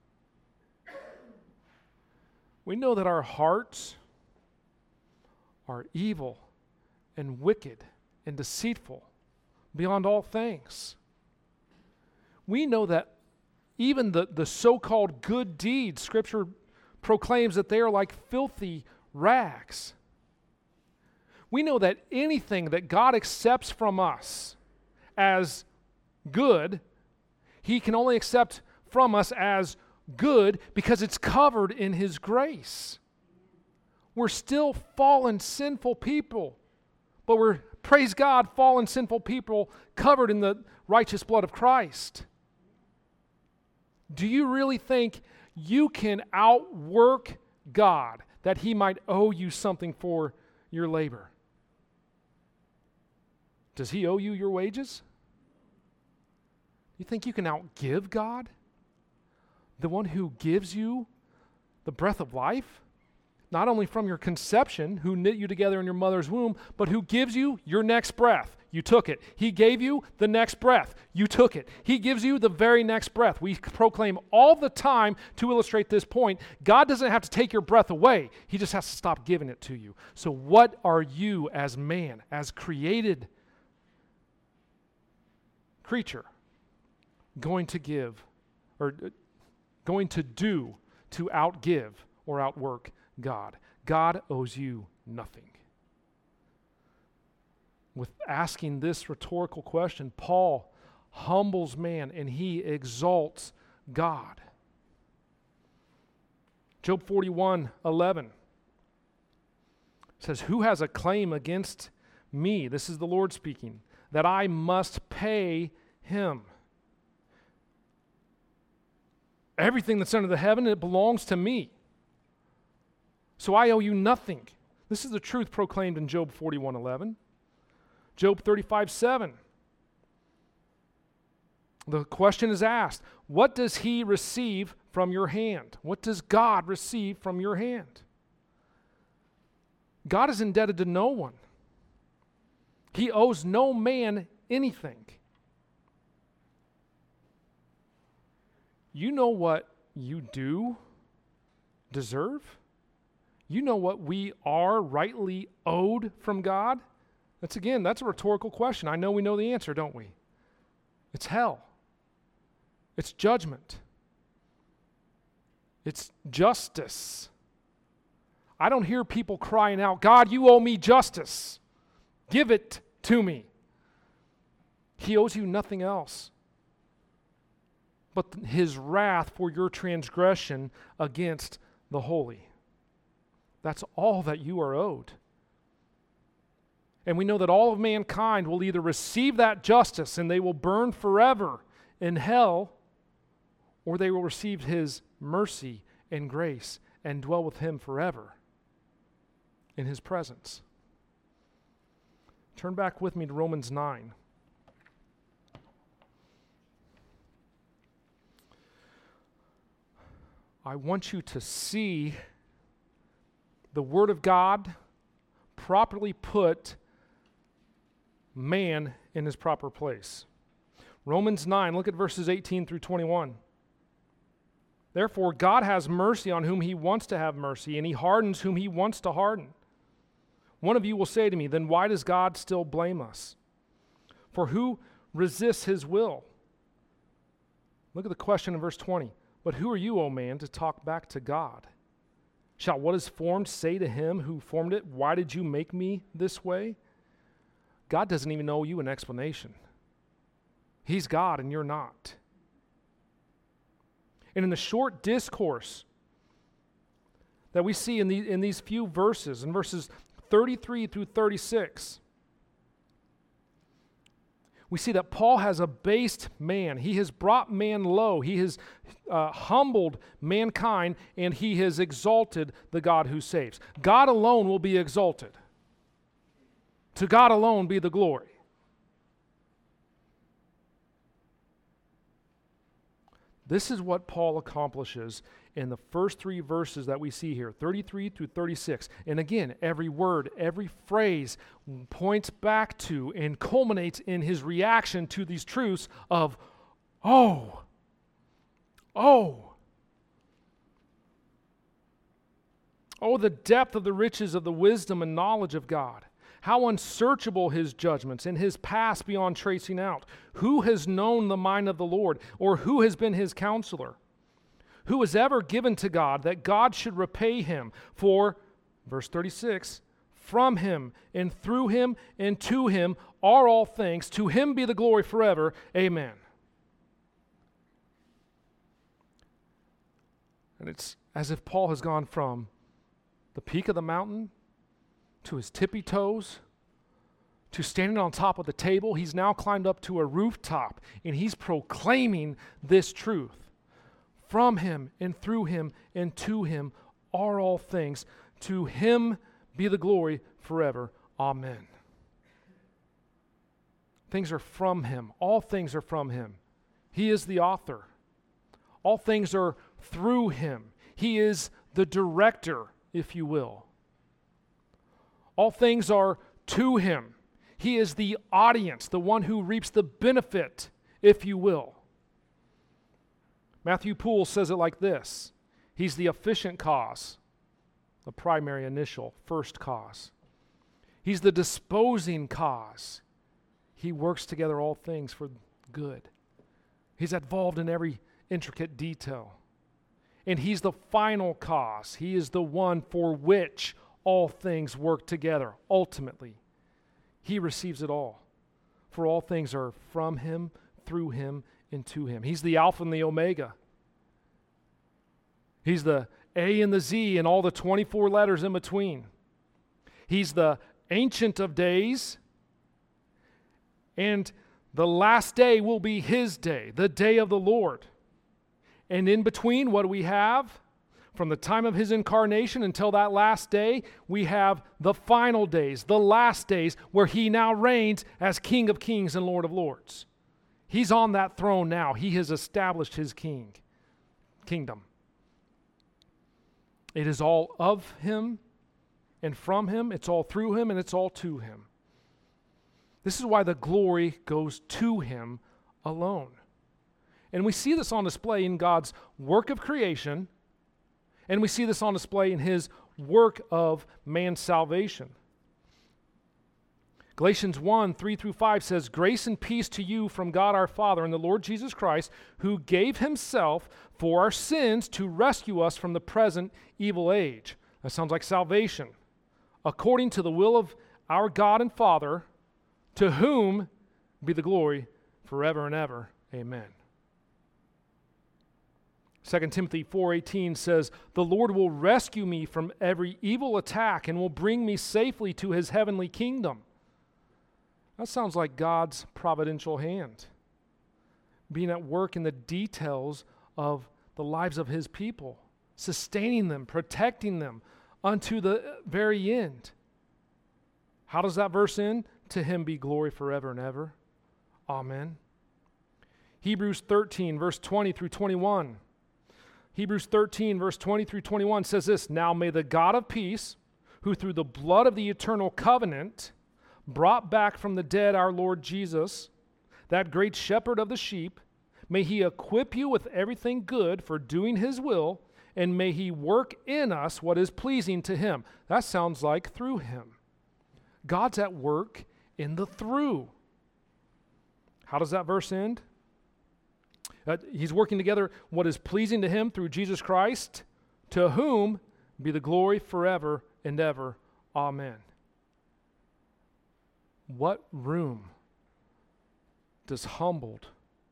We know that our hearts are evil and wicked and deceitful beyond all things. We know that even the so-called good deeds, Scripture proclaims that they are like filthy rags. We know that anything that God accepts from us as good, He can only accept from us as good because it's covered in His grace. We're still fallen, sinful people, but we're, praise God, fallen, sinful people covered in the righteous blood of Christ. Do you really think you can outwork God that He might owe you something for your labor? Does He owe you your wages? You think you can outgive God? The one who gives you the breath of life? Not only from your conception, who knit you together in your mother's womb, but who gives you your next breath. You took it. He gave you the next breath. You took it. He gives you the very next breath. We proclaim all the time to illustrate this point. God doesn't have to take your breath away. He just has to stop giving it to you. So what are you as man, as created creature, going to give or going to do to outgive or outwork God? God owes you nothing. With asking this rhetorical question, Paul humbles man and he exalts God. Job 41:11 says, "Who has a claim against me?" This is the Lord speaking. "That I must pay him. Everything that's under the heaven, it belongs to me. So I owe you nothing." This is the truth proclaimed in Job 41:11. Job 35:7. The question is asked, what does he receive from your hand? What does God receive from your hand? God is indebted to no one. He owes no man anything. You know what you do deserve? You know what we are rightly owed from God? That's a rhetorical question. I know we know the answer, don't we? It's hell. It's judgment. It's justice. I don't hear people crying out, "God, you owe me justice. Give it to me." He owes you nothing else but His wrath for your transgression against the holy. That's all that you are owed. And we know that all of mankind will either receive that justice and they will burn forever in hell, or they will receive His mercy and grace and dwell with Him forever in His presence. Turn back with me to Romans 9. I want you to see the Word of God properly put man in his proper place. Romans 9, look at verses 18 through 21. "Therefore, God has mercy on whom He wants to have mercy, and He hardens whom He wants to harden. One of you will say to me, then why does God still blame us? For who resists His will?" Look at the question in verse 20. "But who are you, O man, to talk back to God? Shall what is formed say to Him who formed it, why did you make me this way?" God doesn't even owe you an explanation. He's God and you're not. And in the short discourse that we see in these few verses, in verses 33 through 36, we see that Paul has abased man. He has brought man low. He has humbled mankind, and he has exalted the God who saves. God alone will be exalted. To God alone be the glory. This is what Paul accomplishes in the first three verses that we see here, 33 through 36. And again, every word, every phrase points back to and culminates in his reaction to these truths of, oh, the depth of the riches of the wisdom and knowledge of God. How unsearchable his judgments and his past beyond tracing out. Who has known the mind of the Lord, or who has been his counselor? Who has ever given to God that God should repay him? For, verse 36, from him and through him and to him are all things. To him be the glory forever. Amen. And it's as if Paul has gone from the peak of the mountain to his tippy toes, to standing on top of the table. He's now climbed up to a rooftop, and he's proclaiming this truth. From him and through him and to him are all things. To him be the glory forever. Amen. Things are from him. All things are from him. He is the author. All things are through him. He is the director, if you will. All things are to him. He is the audience, the one who reaps the benefit, if you will. Matthew Poole says it like this. He's the efficient cause, the primary initial, first cause. He's the disposing cause. He works together all things for good. He's involved in every intricate detail. And he's the final cause. He is the one for which all things work together. Ultimately, he receives it all. For all things are from him, through him, and to him. He's the Alpha and the Omega. He's the A and the Z and all the 24 letters in between. He's the Ancient of Days, and the last day will be his day, the day of the Lord. And in between, what do we have? From the time of his incarnation until that last day, we have the final days, the last days, where he now reigns as King of Kings and Lord of Lords. He's on that throne now. He has established his kingdom. It is all of him and from him. It's all through him and it's all to him. This is why the glory goes to him alone. And we see this on display in God's work of creation, and we see this on display in his work of man's salvation. Galatians 1, 3 through 5 says, "Grace and peace to you from God our Father and the Lord Jesus Christ, who gave himself for our sins to rescue us from the present evil age." That sounds like salvation. "According to the will of our God and Father, to whom be the glory forever and ever. Amen." 2 Timothy 4:18 says, "The Lord will rescue me from every evil attack and will bring me safely to his heavenly kingdom." That sounds like God's providential hand, being at work in the details of the lives of his people, sustaining them, protecting them unto the very end. How does that verse end? To him be glory forever and ever. Amen. Hebrews 13, verse 20 through 21. Hebrews 13, verse 20 through 21 says this, "Now may the God of peace, who through the blood of the eternal covenant brought back from the dead our Lord Jesus, that great shepherd of the sheep, may he equip you with everything good for doing his will, and may he work in us what is pleasing to him." That sounds like through him. God's at work in the through. How does that verse end? He's working together what is pleasing to him through Jesus Christ, to whom be the glory forever and ever. Amen. What room does humbled,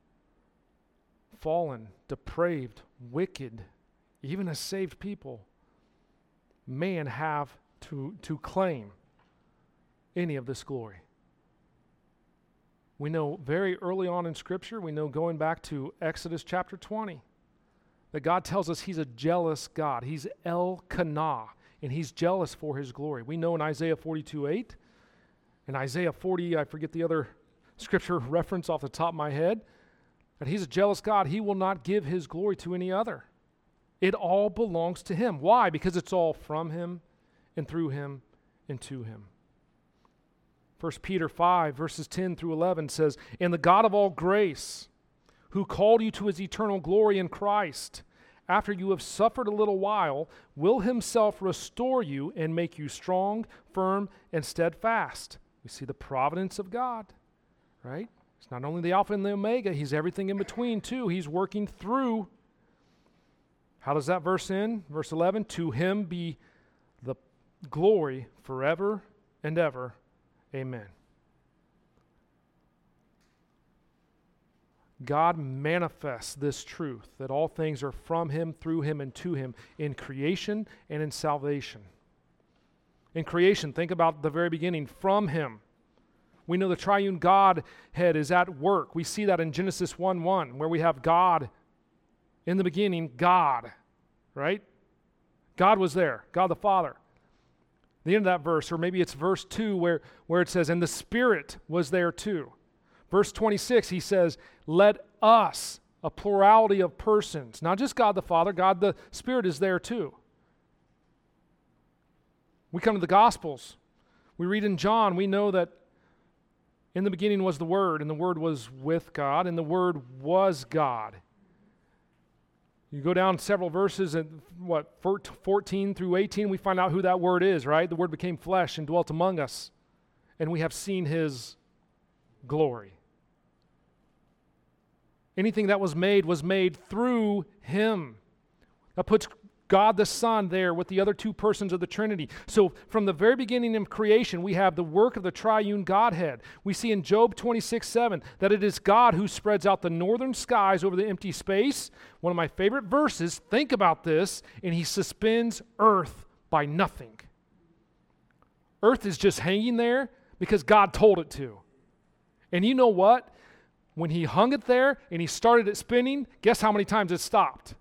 fallen, depraved, wicked, even a saved people, man have to claim any of this glory? We know very early on in Scripture, we know going back to Exodus chapter 20, that God tells us he's a jealous God. He's El-Kanah, and he's jealous for his glory. We know in Isaiah 42:8, and Isaiah 40, I forget the other Scripture reference off the top of my head, that he's a jealous God. He will not give his glory to any other. It all belongs to him. Why? Because it's all from him and through him and to him. 1 Peter 5, verses 10 through 11 says, "And the God of all grace, who called you to his eternal glory in Christ, after you have suffered a little while, will himself restore you and make you strong, firm, and steadfast." We see the providence of God, right? It's not only the Alpha and the Omega, he's everything in between too. He's working through. How does that verse end? Verse 11, "To him be the glory forever and ever. Amen." God manifests this truth that all things are from him, through him, and to him in creation and in salvation. In creation, think about the very beginning, from him. We know the triune Godhead is at work. We see that in Genesis 1:1, where we have God in the beginning, God, right? God was there, God the Father. The end of that verse, or maybe it's verse 2 where it says, "And the Spirit was there too." Verse 26, he says, "Let us," a plurality of persons, not just God the Father, God the Spirit is there too. We come to the Gospels. We read in John, we know that in the beginning was the Word, and the Word was with God, and the Word was God. You go down several verses, and 14 through 18, we find out who that Word is, right? The Word became flesh and dwelt among us, and we have seen his glory. Anything that was made through him. That puts God the Son there with the other two persons of the Trinity. So from the very beginning of creation, we have the work of the triune Godhead. We see in Job 26:7 that it is God who spreads out the northern skies over the empty space. One of my favorite verses, think about this, and he suspends earth by nothing. Earth is just hanging there because God told it to. And you know what? When he hung it there and he started it spinning, guess how many times it stopped?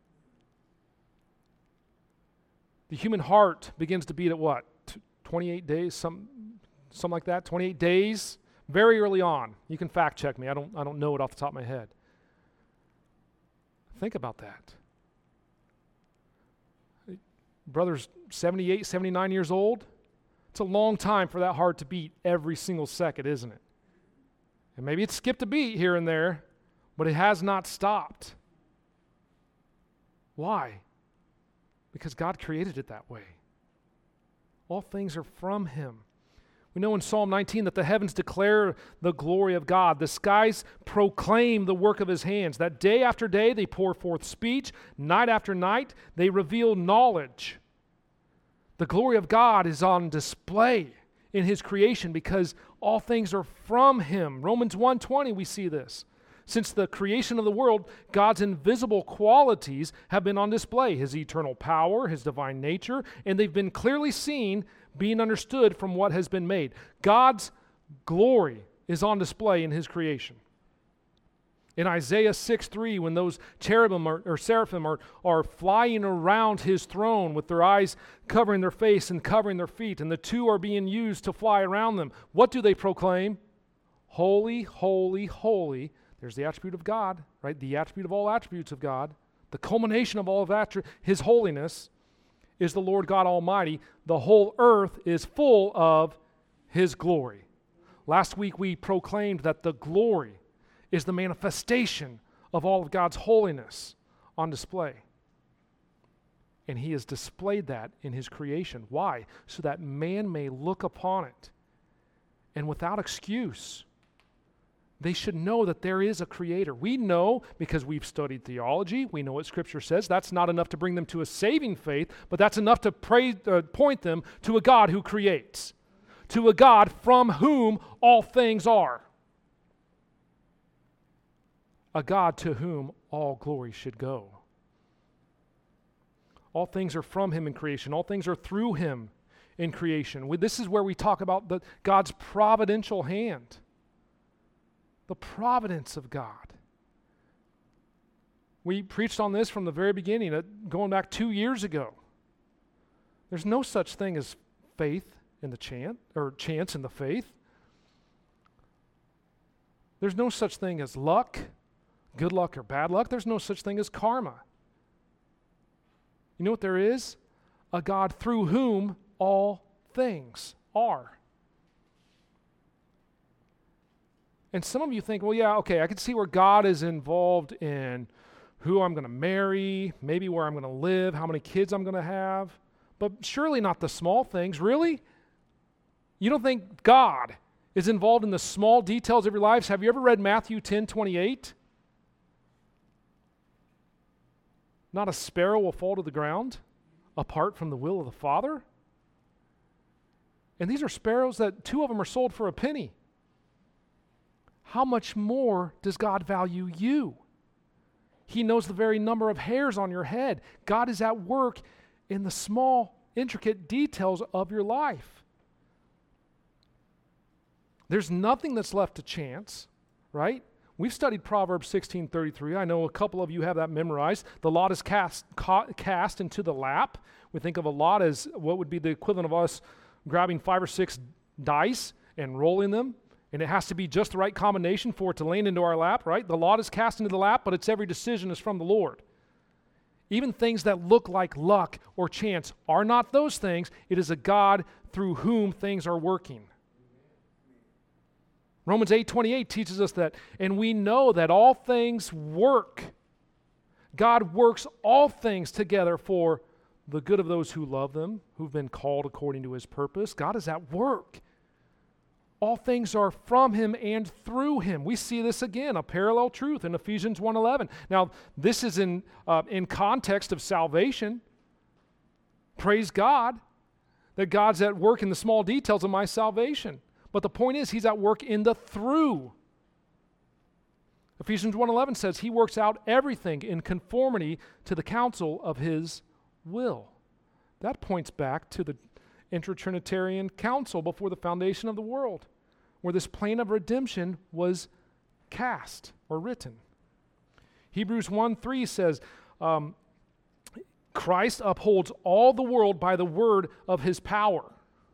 The human heart begins to beat at what? 28 days, something like that, 28 days, very early on. You can fact check me. I don't know it off the top of my head. Think about that. Brother's 78, 79 years old. It's a long time for that heart to beat every single second, isn't it? And maybe it skipped a beat here and there, but it has not stopped. Why? Because God created it that way. All things are from him. We know in Psalm 19 that the heavens declare the glory of God. The skies proclaim the work of his hands. That day after day they pour forth speech. Night after night they reveal knowledge. The glory of God is on display in his creation because all things are from him. Romans 1:20 we see this. Since the creation of the world, God's invisible qualities have been on display, his eternal power, his divine nature, and they've been clearly seen, being understood from what has been made. God's glory is on display in his creation. In Isaiah 6:3, when those cherubim or seraphim are flying around his throne with their eyes covering their face and covering their feet, and the two are being used to fly around them, what do they proclaim? Holy, holy, holy. There's the attribute of God, right? The attribute of all attributes of God. The culmination of all of his holiness is the Lord God Almighty. The whole earth is full of his glory. Last week we proclaimed that the glory is the manifestation of all of God's holiness on display. And he has displayed that in his creation. Why? So that man may look upon it and without excuse, they should know that there is a creator. We know because we've studied theology. We know what Scripture says. That's not enough to bring them to a saving faith, but that's enough to point them to a God who creates, to a God from whom all things are, a God to whom all glory should go. All things are from him in creation. All things are through him in creation. This is where we talk about God's providential hand. The providence of God. We preached on this from the very beginning, going back 2 years ago. There's no such thing as faith in the chance in the faith. There's no such thing as luck, good luck or bad luck. There's no such thing as karma. You know what there is? A God through whom all things are. And some of you think, well, yeah, okay, I can see where God is involved in who I'm going to marry, maybe where I'm going to live, how many kids I'm going to have, but surely not the small things. Really? You don't think God is involved in the small details of your lives? Have you ever read Matthew 10:28? Not a sparrow will fall to the ground apart from the will of the Father. And these are sparrows that 2 of them are sold for a penny. How much more does God value you? He knows the very number of hairs on your head. God is at work in the small, intricate details of your life. There's nothing that's left to chance, right? We've studied Proverbs 16:33. I know a couple of you have that memorized. The lot is cast into the lap. We think of a lot as what would be the equivalent of us grabbing 5 or 6 dice and rolling them. And it has to be just the right combination for it to land into our lap, right? The lot is cast into the lap, but it's every decision is from the Lord. Even things that look like luck or chance are not those things. It is a God through whom things are working. Romans 8:28 teaches us that, and we know that all things work. God works all things together for the good of those who love them, who've been called according to his purpose. God is at work. All things are from him and through him. We see this again, a parallel truth in Ephesians 1:11. Now, this is in context of salvation. Praise God that God's at work in the small details of my salvation. But the point is, he's at work in the through. Ephesians 1:11 says he works out everything in conformity to the counsel of his will. That points back to the Inter-Trinitarian Council before the foundation of the world, where this plan of redemption was cast or written. Hebrews 1:3 says, Christ upholds all the world by the word of his power.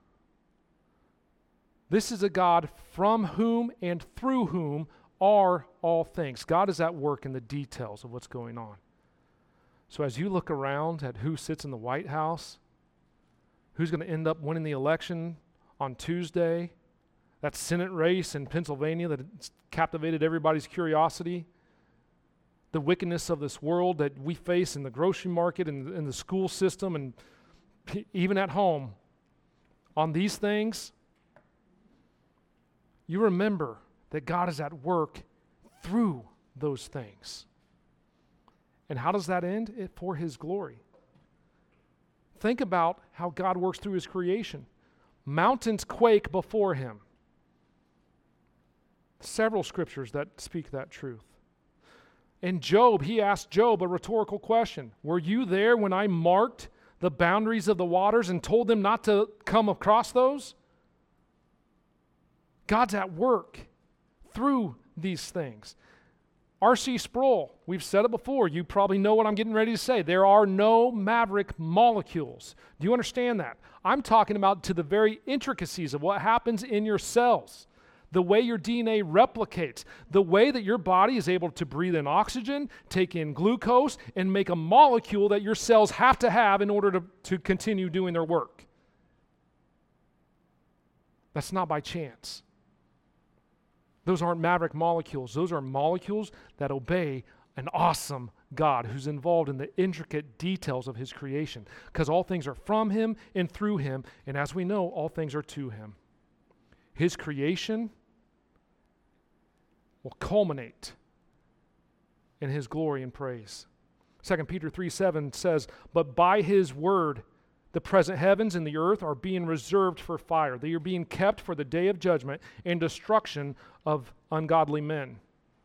This is a God from whom and through whom are all things. God is at work in the details of what's going on. So as you look around at who sits in the White House, who's going to end up winning the election on Tuesday, that Senate race in Pennsylvania that captivated everybody's curiosity, the wickedness of this world that we face in the grocery market and in the school system and even at home, on these things, you remember that God is at work through those things. And how does that end? It for his glory. Think about how God works through his creation. Mountains quake before him. Several scriptures that speak that truth. In Job, he asked Job a rhetorical question. Were you there when I marked the boundaries of the waters and told them not to come across those? God's at work through these things. R.C. Sproul, we've said it before. You probably know what I'm getting ready to say. There are no maverick molecules. Do you understand that? I'm talking about to the very intricacies of what happens in your cells, the way your DNA replicates, the way that your body is able to breathe in oxygen, take in glucose, and make a molecule that your cells have to have in order to continue doing their work. That's not by chance. Those aren't maverick molecules. Those are molecules that obey an awesome God who's involved in the intricate details of his creation, because all things are from him and through him, and as we know, all things are to him. His creation will culminate in his glory and praise. 2 Peter 3:7 says, but by his word, the present heavens and the earth are being reserved for fire. They are being kept for the day of judgment and destruction of ungodly men.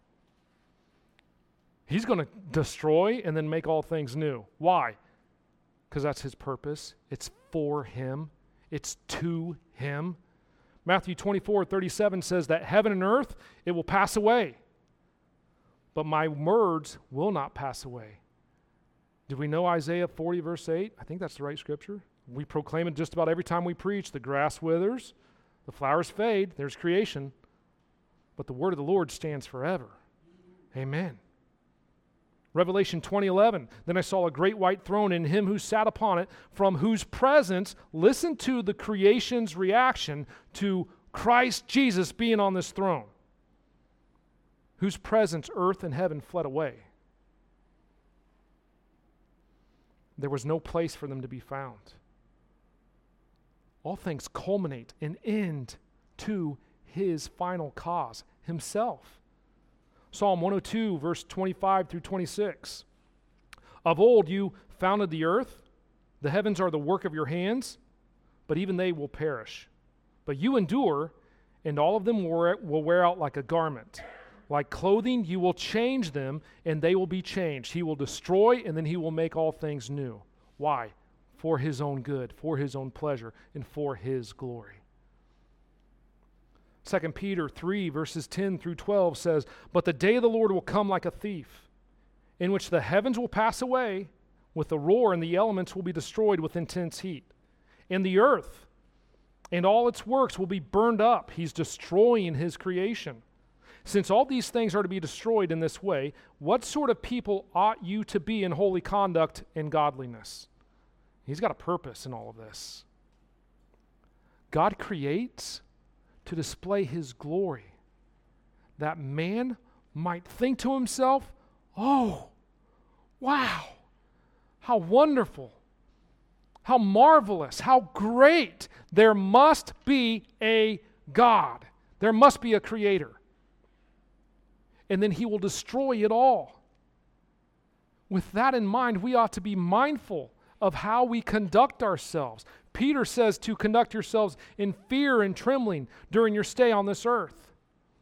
He's going to destroy and then make all things new. Why? Because that's his purpose. It's for him. It's to him. Matthew 24:37 says that heaven and earth, it will pass away, but my words will not pass away. Do we know Isaiah 40 verse 8? I think that's the right scripture. We proclaim it just about every time we preach. The grass withers, the flowers fade, there's creation, but the word of the Lord stands forever. Amen. Revelation 20:11, then I saw a great white throne and him who sat upon it, from whose presence, listen to the creation's reaction to Christ Jesus being on this throne, whose presence earth and heaven fled away. There was no place for them to be found. All things culminate and end to his final cause, himself. Psalm 102, verse 25 through 26. Of old you founded the earth. The heavens are the work of your hands, but even they will perish. But you endure, and all of them will wear out like a garment. Like clothing, you will change them, and they will be changed. He will destroy, and then he will make all things new. Why? For his own good, for his own pleasure, and for his glory. 2 Peter 3, verses 10 through 12 says, but the day of the Lord will come like a thief, in which the heavens will pass away with a roar, and the elements will be destroyed with intense heat. And the earth and all its works will be burned up. He's destroying his creation. Since all these things are to be destroyed in this way, what sort of people ought you to be in holy conduct and godliness? He's got a purpose in all of this. God creates to display his glory, that man might think to himself, oh, wow, how wonderful, how marvelous, how great. There must be a God. There must be a creator. And then he will destroy it all. With that in mind, we ought to be mindful of how we conduct ourselves. Peter says to conduct yourselves in fear and trembling during your stay on this earth.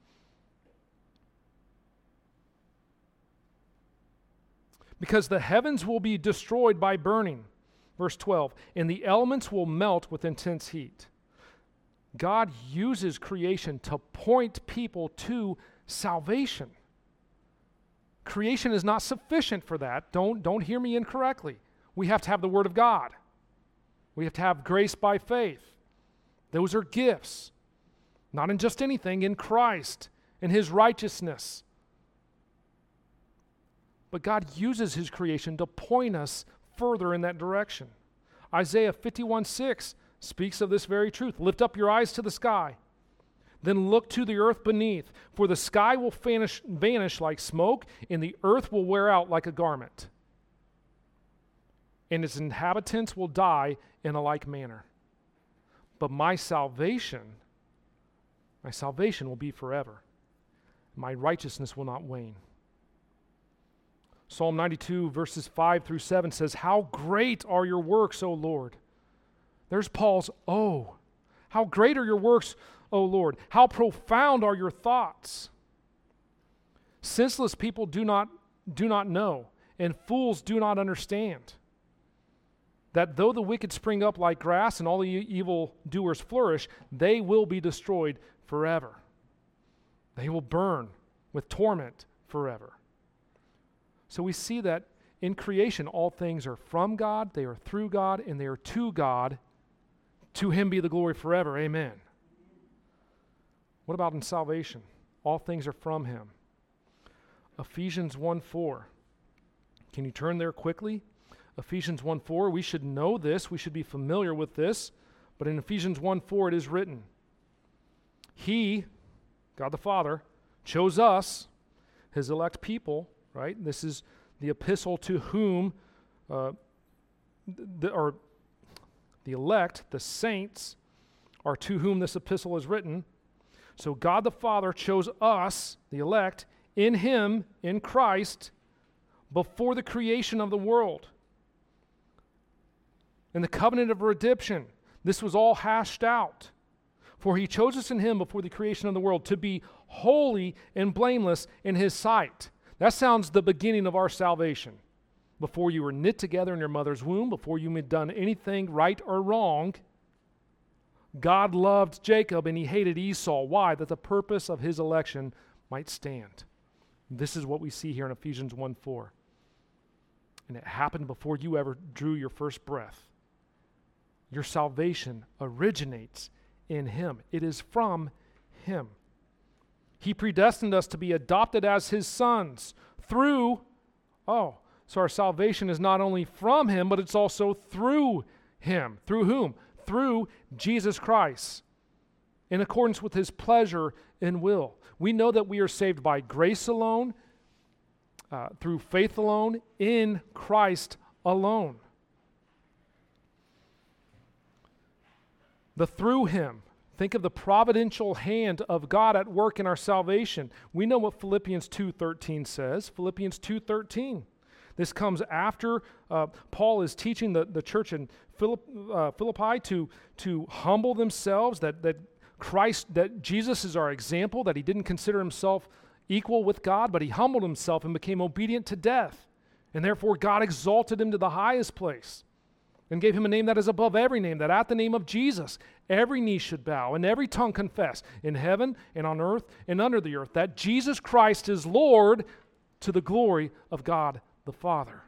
Because the heavens will be destroyed by burning, verse 12, and the elements will melt with intense heat. God uses creation to point people to salvation. Creation is not sufficient for that. Don't hear me incorrectly. We have to have the Word of God. We have to have grace by faith. Those are gifts. Not in just anything, in Christ, in his righteousness. But God uses his creation to point us further in that direction. Isaiah 51:6 speaks of this very truth. Lift up your eyes to the sky, then look to the earth beneath, for the sky will vanish like smoke, and the earth will wear out like a garment, and its inhabitants will die in a like manner. But my salvation will be forever. My righteousness will not wane. Psalm 92, verses 5 through 7 says, how great are your works, O Lord. There's Paul's, oh. How great are your works, O Lord. How profound are your thoughts. Senseless people do not know, and fools do not understand. That though the wicked spring up like grass and all the evil doers flourish, they will be destroyed forever. They will burn with torment forever. So we see that in creation, all things are from God, they are through God, and they are to God. To him be the glory forever. Amen. What about in salvation? All things are from him. Ephesians 1:4. Can you turn there quickly? Ephesians 1:4, we should know this, we should be familiar with this, but in Ephesians 1:4 it is written, he, God the Father, chose us, his elect people, right? This is the epistle to whom, the elect, the saints, are to whom this epistle is written. So God the Father chose us, the elect, in him, in Christ, before the creation of the world. In the covenant of redemption, this was all hashed out. For he chose us in him before the creation of the world to be holy and blameless in his sight. That sounds the beginning of our salvation. Before you were knit together in your mother's womb, before you had done anything right or wrong, God loved Jacob and he hated Esau. Why? That the purpose of his election might stand. This is what we see here in Ephesians 1:4. And it happened before you ever drew your first breath. Your salvation originates in him. It is from him. He predestined us to be adopted as his sons through, so our salvation is not only from him, but it's also through him. Through whom? Through Jesus Christ, in accordance with his pleasure and will. We know that we are saved by grace alone, through faith alone, in Christ alone. The through him. Think of the providential hand of God at work in our salvation. We know what Philippians 2:13 says. Philippians 2:13. This comes after Paul is teaching the church in Philippi to humble themselves, that Jesus is our example, that he didn't consider himself equal with God, but he humbled himself and became obedient to death. And therefore God exalted him to the highest place and gave him a name that is above every name, that at the name of Jesus every knee should bow and every tongue confess in heaven and on earth and under the earth that Jesus Christ is Lord, to the glory of God the Father.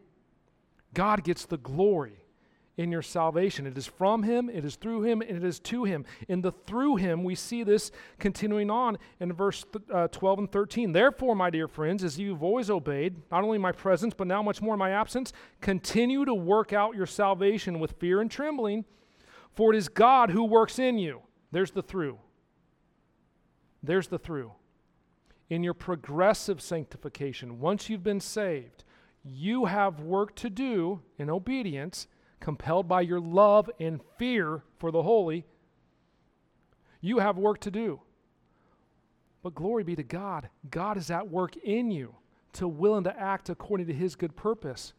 God gets the glory in your salvation. It is from him, it is through him, and it is to him. In the through him, we see this continuing on in verse 12 and 13. Therefore, my dear friends, as you've always obeyed, not only in my presence, but now much more in my absence, continue to work out your salvation with fear and trembling, for it is God who works in you. There's the through. There's the through. In your progressive sanctification, once you've been saved, you have work to do in obedience, compelled by your love and fear for the holy. You have work to do. But glory be to God. God is at work in you to will and to act according to his good purpose.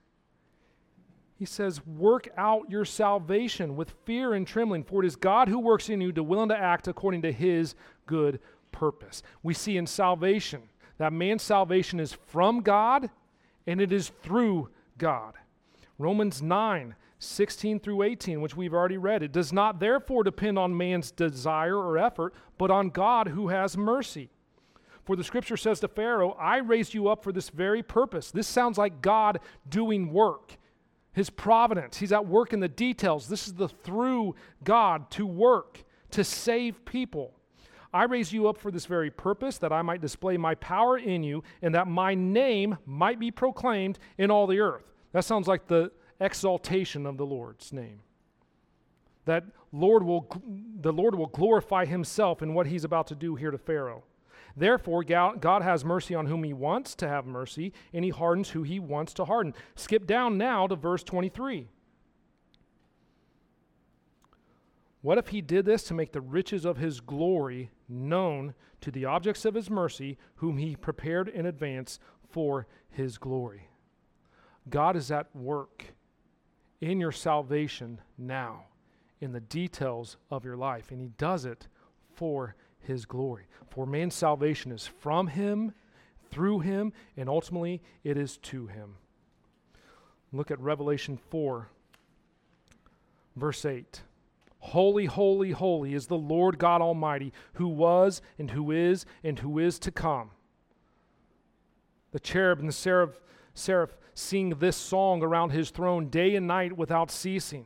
He says, work out your salvation with fear and trembling, for it is God who works in you to will and to act according to his good purpose. We see in salvation that man's salvation is from God and it is through God. Romans 9:16 through 18, which we've already read. It does not therefore depend on man's desire or effort, but on God who has mercy. For the scripture says to Pharaoh, I raised you up for this very purpose. This sounds like God doing work. His providence. He's at work in the details. This is the through God to work, to save people. I raised you up for this very purpose, that I might display my power in you, and that my name might be proclaimed in all the earth. That sounds like the exaltation of the Lord's name. That the Lord will glorify himself in what he's about to do here to Pharaoh. Therefore, God has mercy on whom he wants to have mercy, and he hardens who he wants to harden. Skip down now to verse 23. What if he did this to make the riches of his glory known to the objects of his mercy, whom he prepared in advance for his glory? God is at work in your salvation now, in the details of your life, and he does it for his glory. For man's salvation is from him, through him, and ultimately it is to him. Look at Revelation 4, verse 8. Holy, holy, holy is the Lord God Almighty, who was and who is to come. The cherub and the seraph sing this song around his throne day and night without ceasing.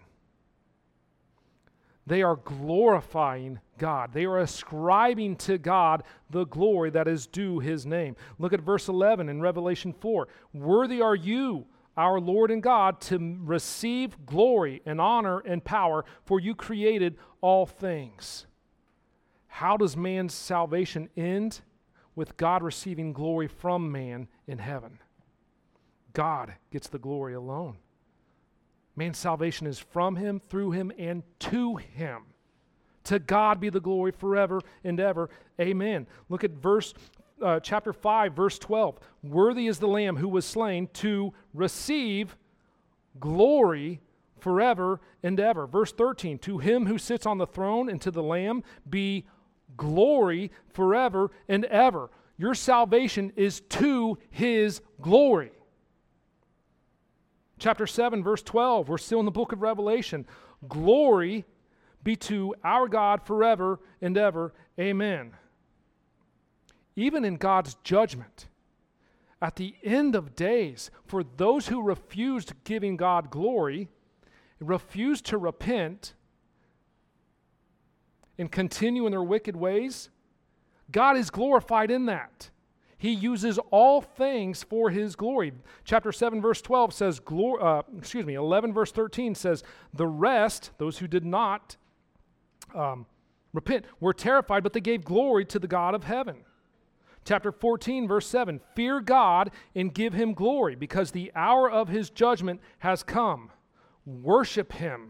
They are glorifying God. They are ascribing to God the glory that is due his name. Look at verse 11 in Revelation 4. Worthy are you, our Lord and God, to receive glory and honor and power, for you created all things. How does man's salvation end? With God receiving glory from man in heaven. God gets the glory alone. Man's salvation is from him, through him, and to him. To God be the glory forever and ever. Amen. Look at chapter 5, verse 12. Worthy is the Lamb who was slain to receive glory forever and ever. Verse 13. To him who sits on the throne and to the Lamb be glory forever and ever. Your salvation is to his glory. Chapter 7, verse 12, we're still in the book of Revelation. Glory be to our God forever and ever. Amen. Even in God's judgment, at the end of days, for those who refused giving God glory, refused to repent, and continue in their wicked ways, God is glorified in that. He uses all things for His glory. Chapter 7, verse 12 says, 11 verse 13 says, the rest, those who did not repent, were terrified, but they gave glory to the God of heaven. Chapter 14, verse 7, fear God and give Him glory, because the hour of His judgment has come. Worship Him.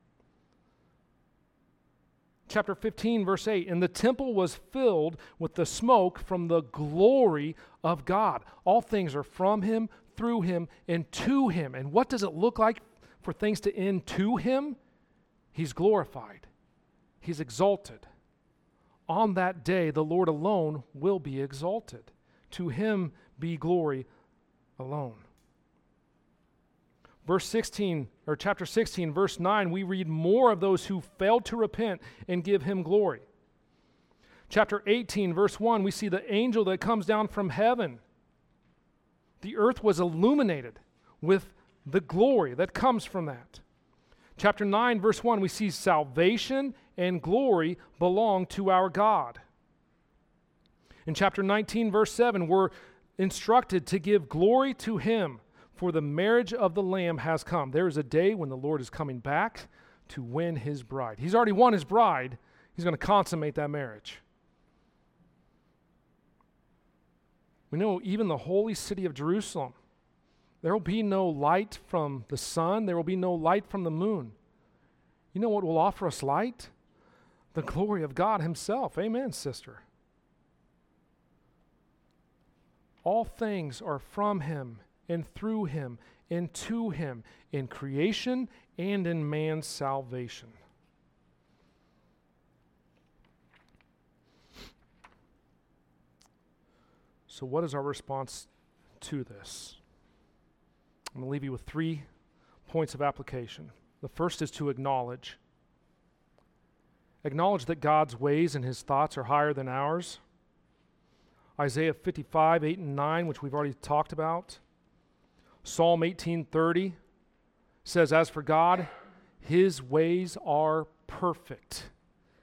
Chapter 15, verse 8, and the temple was filled with the smoke from the glory of God. All things are from Him, through Him, and to Him. And what does it look like for things to end to Him? He's glorified. He's exalted. On that day, the Lord alone will be exalted. To Him be glory alone. Chapter 16, verse 9, we read more of those who failed to repent and give Him glory. Chapter 18, verse 1, we see the angel that comes down from heaven. The earth was illuminated with the glory that comes from that. Chapter 9, verse 1, we see salvation and glory belong to our God. In chapter 19, verse 7, we're instructed to give glory to Him, for the marriage of the Lamb has come. There is a day when the Lord is coming back to win His bride. He's already won His bride. He's going to consummate that marriage. We know even the holy city of Jerusalem, there will be no light from the sun. There will be no light from the moon. You know what will offer us light? The glory of God Himself. Amen, sister. All things are from Him, and through Him, and to Him, in creation and in man's salvation. So what is our response to this? I'm going to leave you with 3 points of application. The first is to acknowledge. Acknowledge that God's ways and His thoughts are higher than ours. Isaiah 55, 8 and 9, which we've already talked about. Psalm 18:30 says, as for God, His ways are perfect.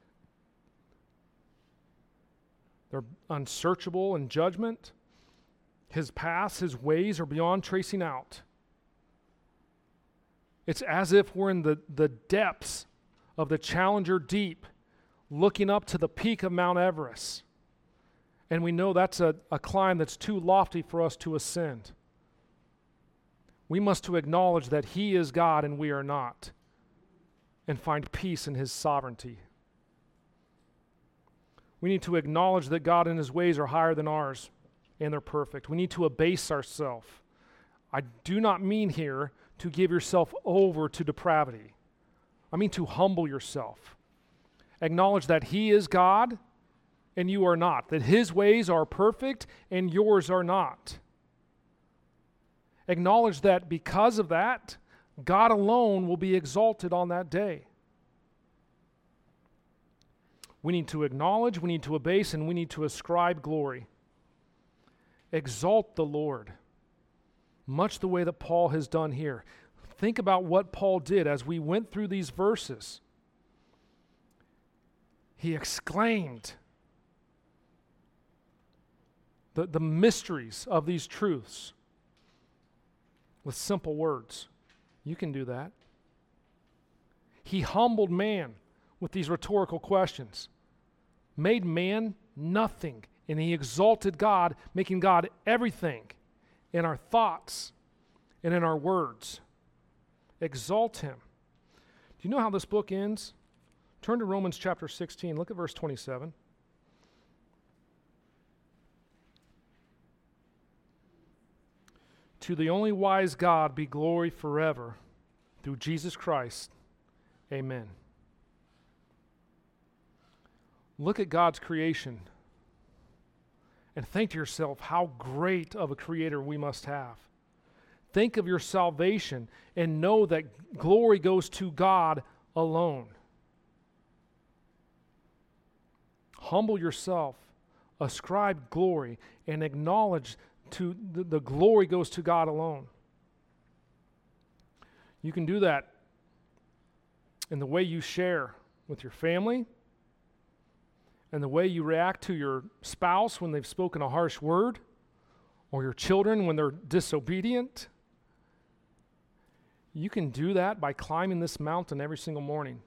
They're unsearchable in judgment. His paths, His ways are beyond tracing out. It's as if we're in the depths of the Challenger Deep, looking up to the peak of Mount Everest. And we know that's a climb that's too lofty for us to ascend. We must to acknowledge that He is God and we are not, and find peace in His sovereignty. We need to acknowledge that God and His ways are higher than ours, and they're perfect. We need to abase ourselves. I do not mean here to give yourself over to depravity. I mean to humble yourself. Acknowledge that He is God and you are not, that His ways are perfect and yours are not. Acknowledge that because of that, God alone will be exalted on that day. We need to acknowledge, we need to abase, and we need to ascribe glory. Exalt the Lord, much the way that Paul has done here. Think about what Paul did as we went through these verses. He exclaimed the mysteries of these truths with simple words. You can do that. He humbled man with these rhetorical questions, made man nothing, and He exalted God, making God everything in our thoughts and in our words. Exalt Him. Do you know how this book ends? Turn to Romans chapter 16. Look at verse 27. To the only wise God be glory forever, through Jesus Christ. Amen. Look at God's creation and think to yourself how great of a Creator we must have. Think of your salvation and know that glory goes to God alone. Humble yourself, ascribe glory, and acknowledge to the glory goes to God alone. You can do that in the way you share with your family, and the way you react to your spouse when they've spoken a harsh word, or your children when they're disobedient. You can do that by climbing this mountain every single morning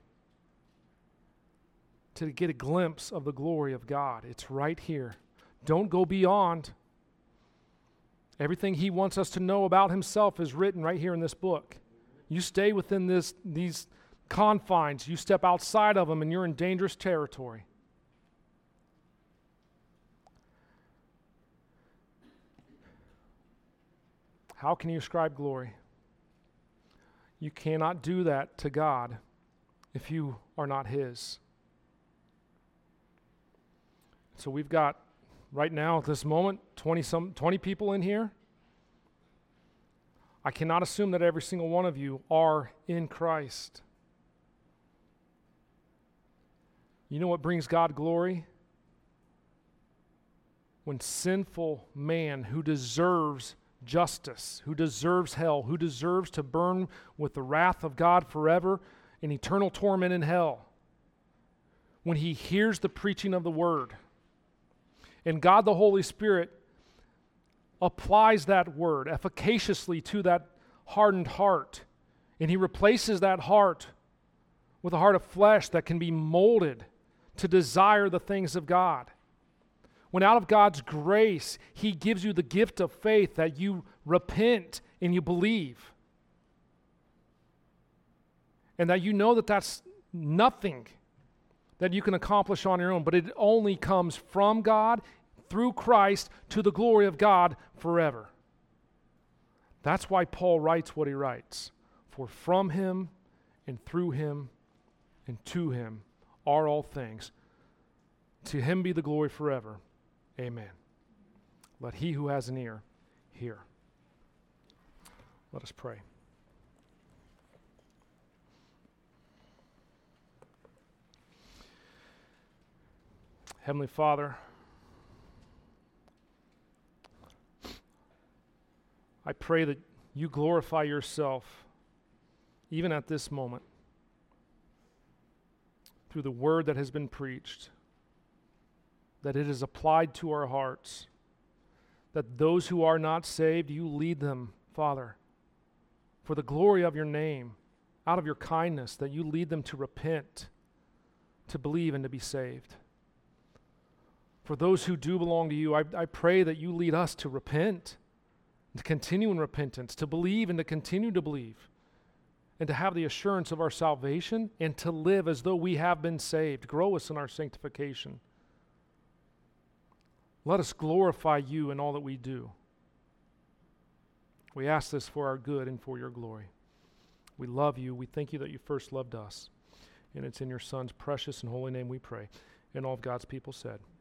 to get a glimpse of the glory of God. It's right here. Don't go beyond. Everything He wants us to know about Himself is written right here in this book. You stay within these confines. You step outside of them and you're in dangerous territory. How can you ascribe glory? You cannot do that to God if you are not His. So we've got, right now at this moment, 20 people in here. I cannot assume that every single one of you are in Christ. You know what brings God glory? When sinful man who deserves justice, who deserves hell, who deserves to burn with the wrath of God forever in eternal torment in hell, when he hears the preaching of the word, and God the Holy Spirit applies that word efficaciously to that hardened heart, and He replaces that heart with a heart of flesh that can be molded to desire the things of God. When out of God's grace, He gives you the gift of faith that you repent and you believe. And that you know that that's nothing that you can accomplish on your own, but it only comes from God, through Christ, to the glory of God forever. That's why Paul writes what he writes. For from Him and through Him and to Him are all things. To Him be the glory forever. Amen. Let he who has an ear hear. Let us pray. Heavenly Father, I pray that You glorify Yourself even at this moment through the word that has been preached, that it is applied to our hearts, that those who are not saved, You lead them, Father, for the glory of Your name, out of Your kindness, that You lead them to repent, to believe, and to be saved. For those who do belong to You, I pray that You lead us to repent, to continue in repentance, to believe and to continue to believe, and to have the assurance of our salvation, and to live as though we have been saved. Grow us in our sanctification. Let us glorify You in all that we do. We ask this for our good and for Your glory. We love You. We thank You that You first loved us. And it's in Your Son's precious and holy name we pray. And all of God's people said,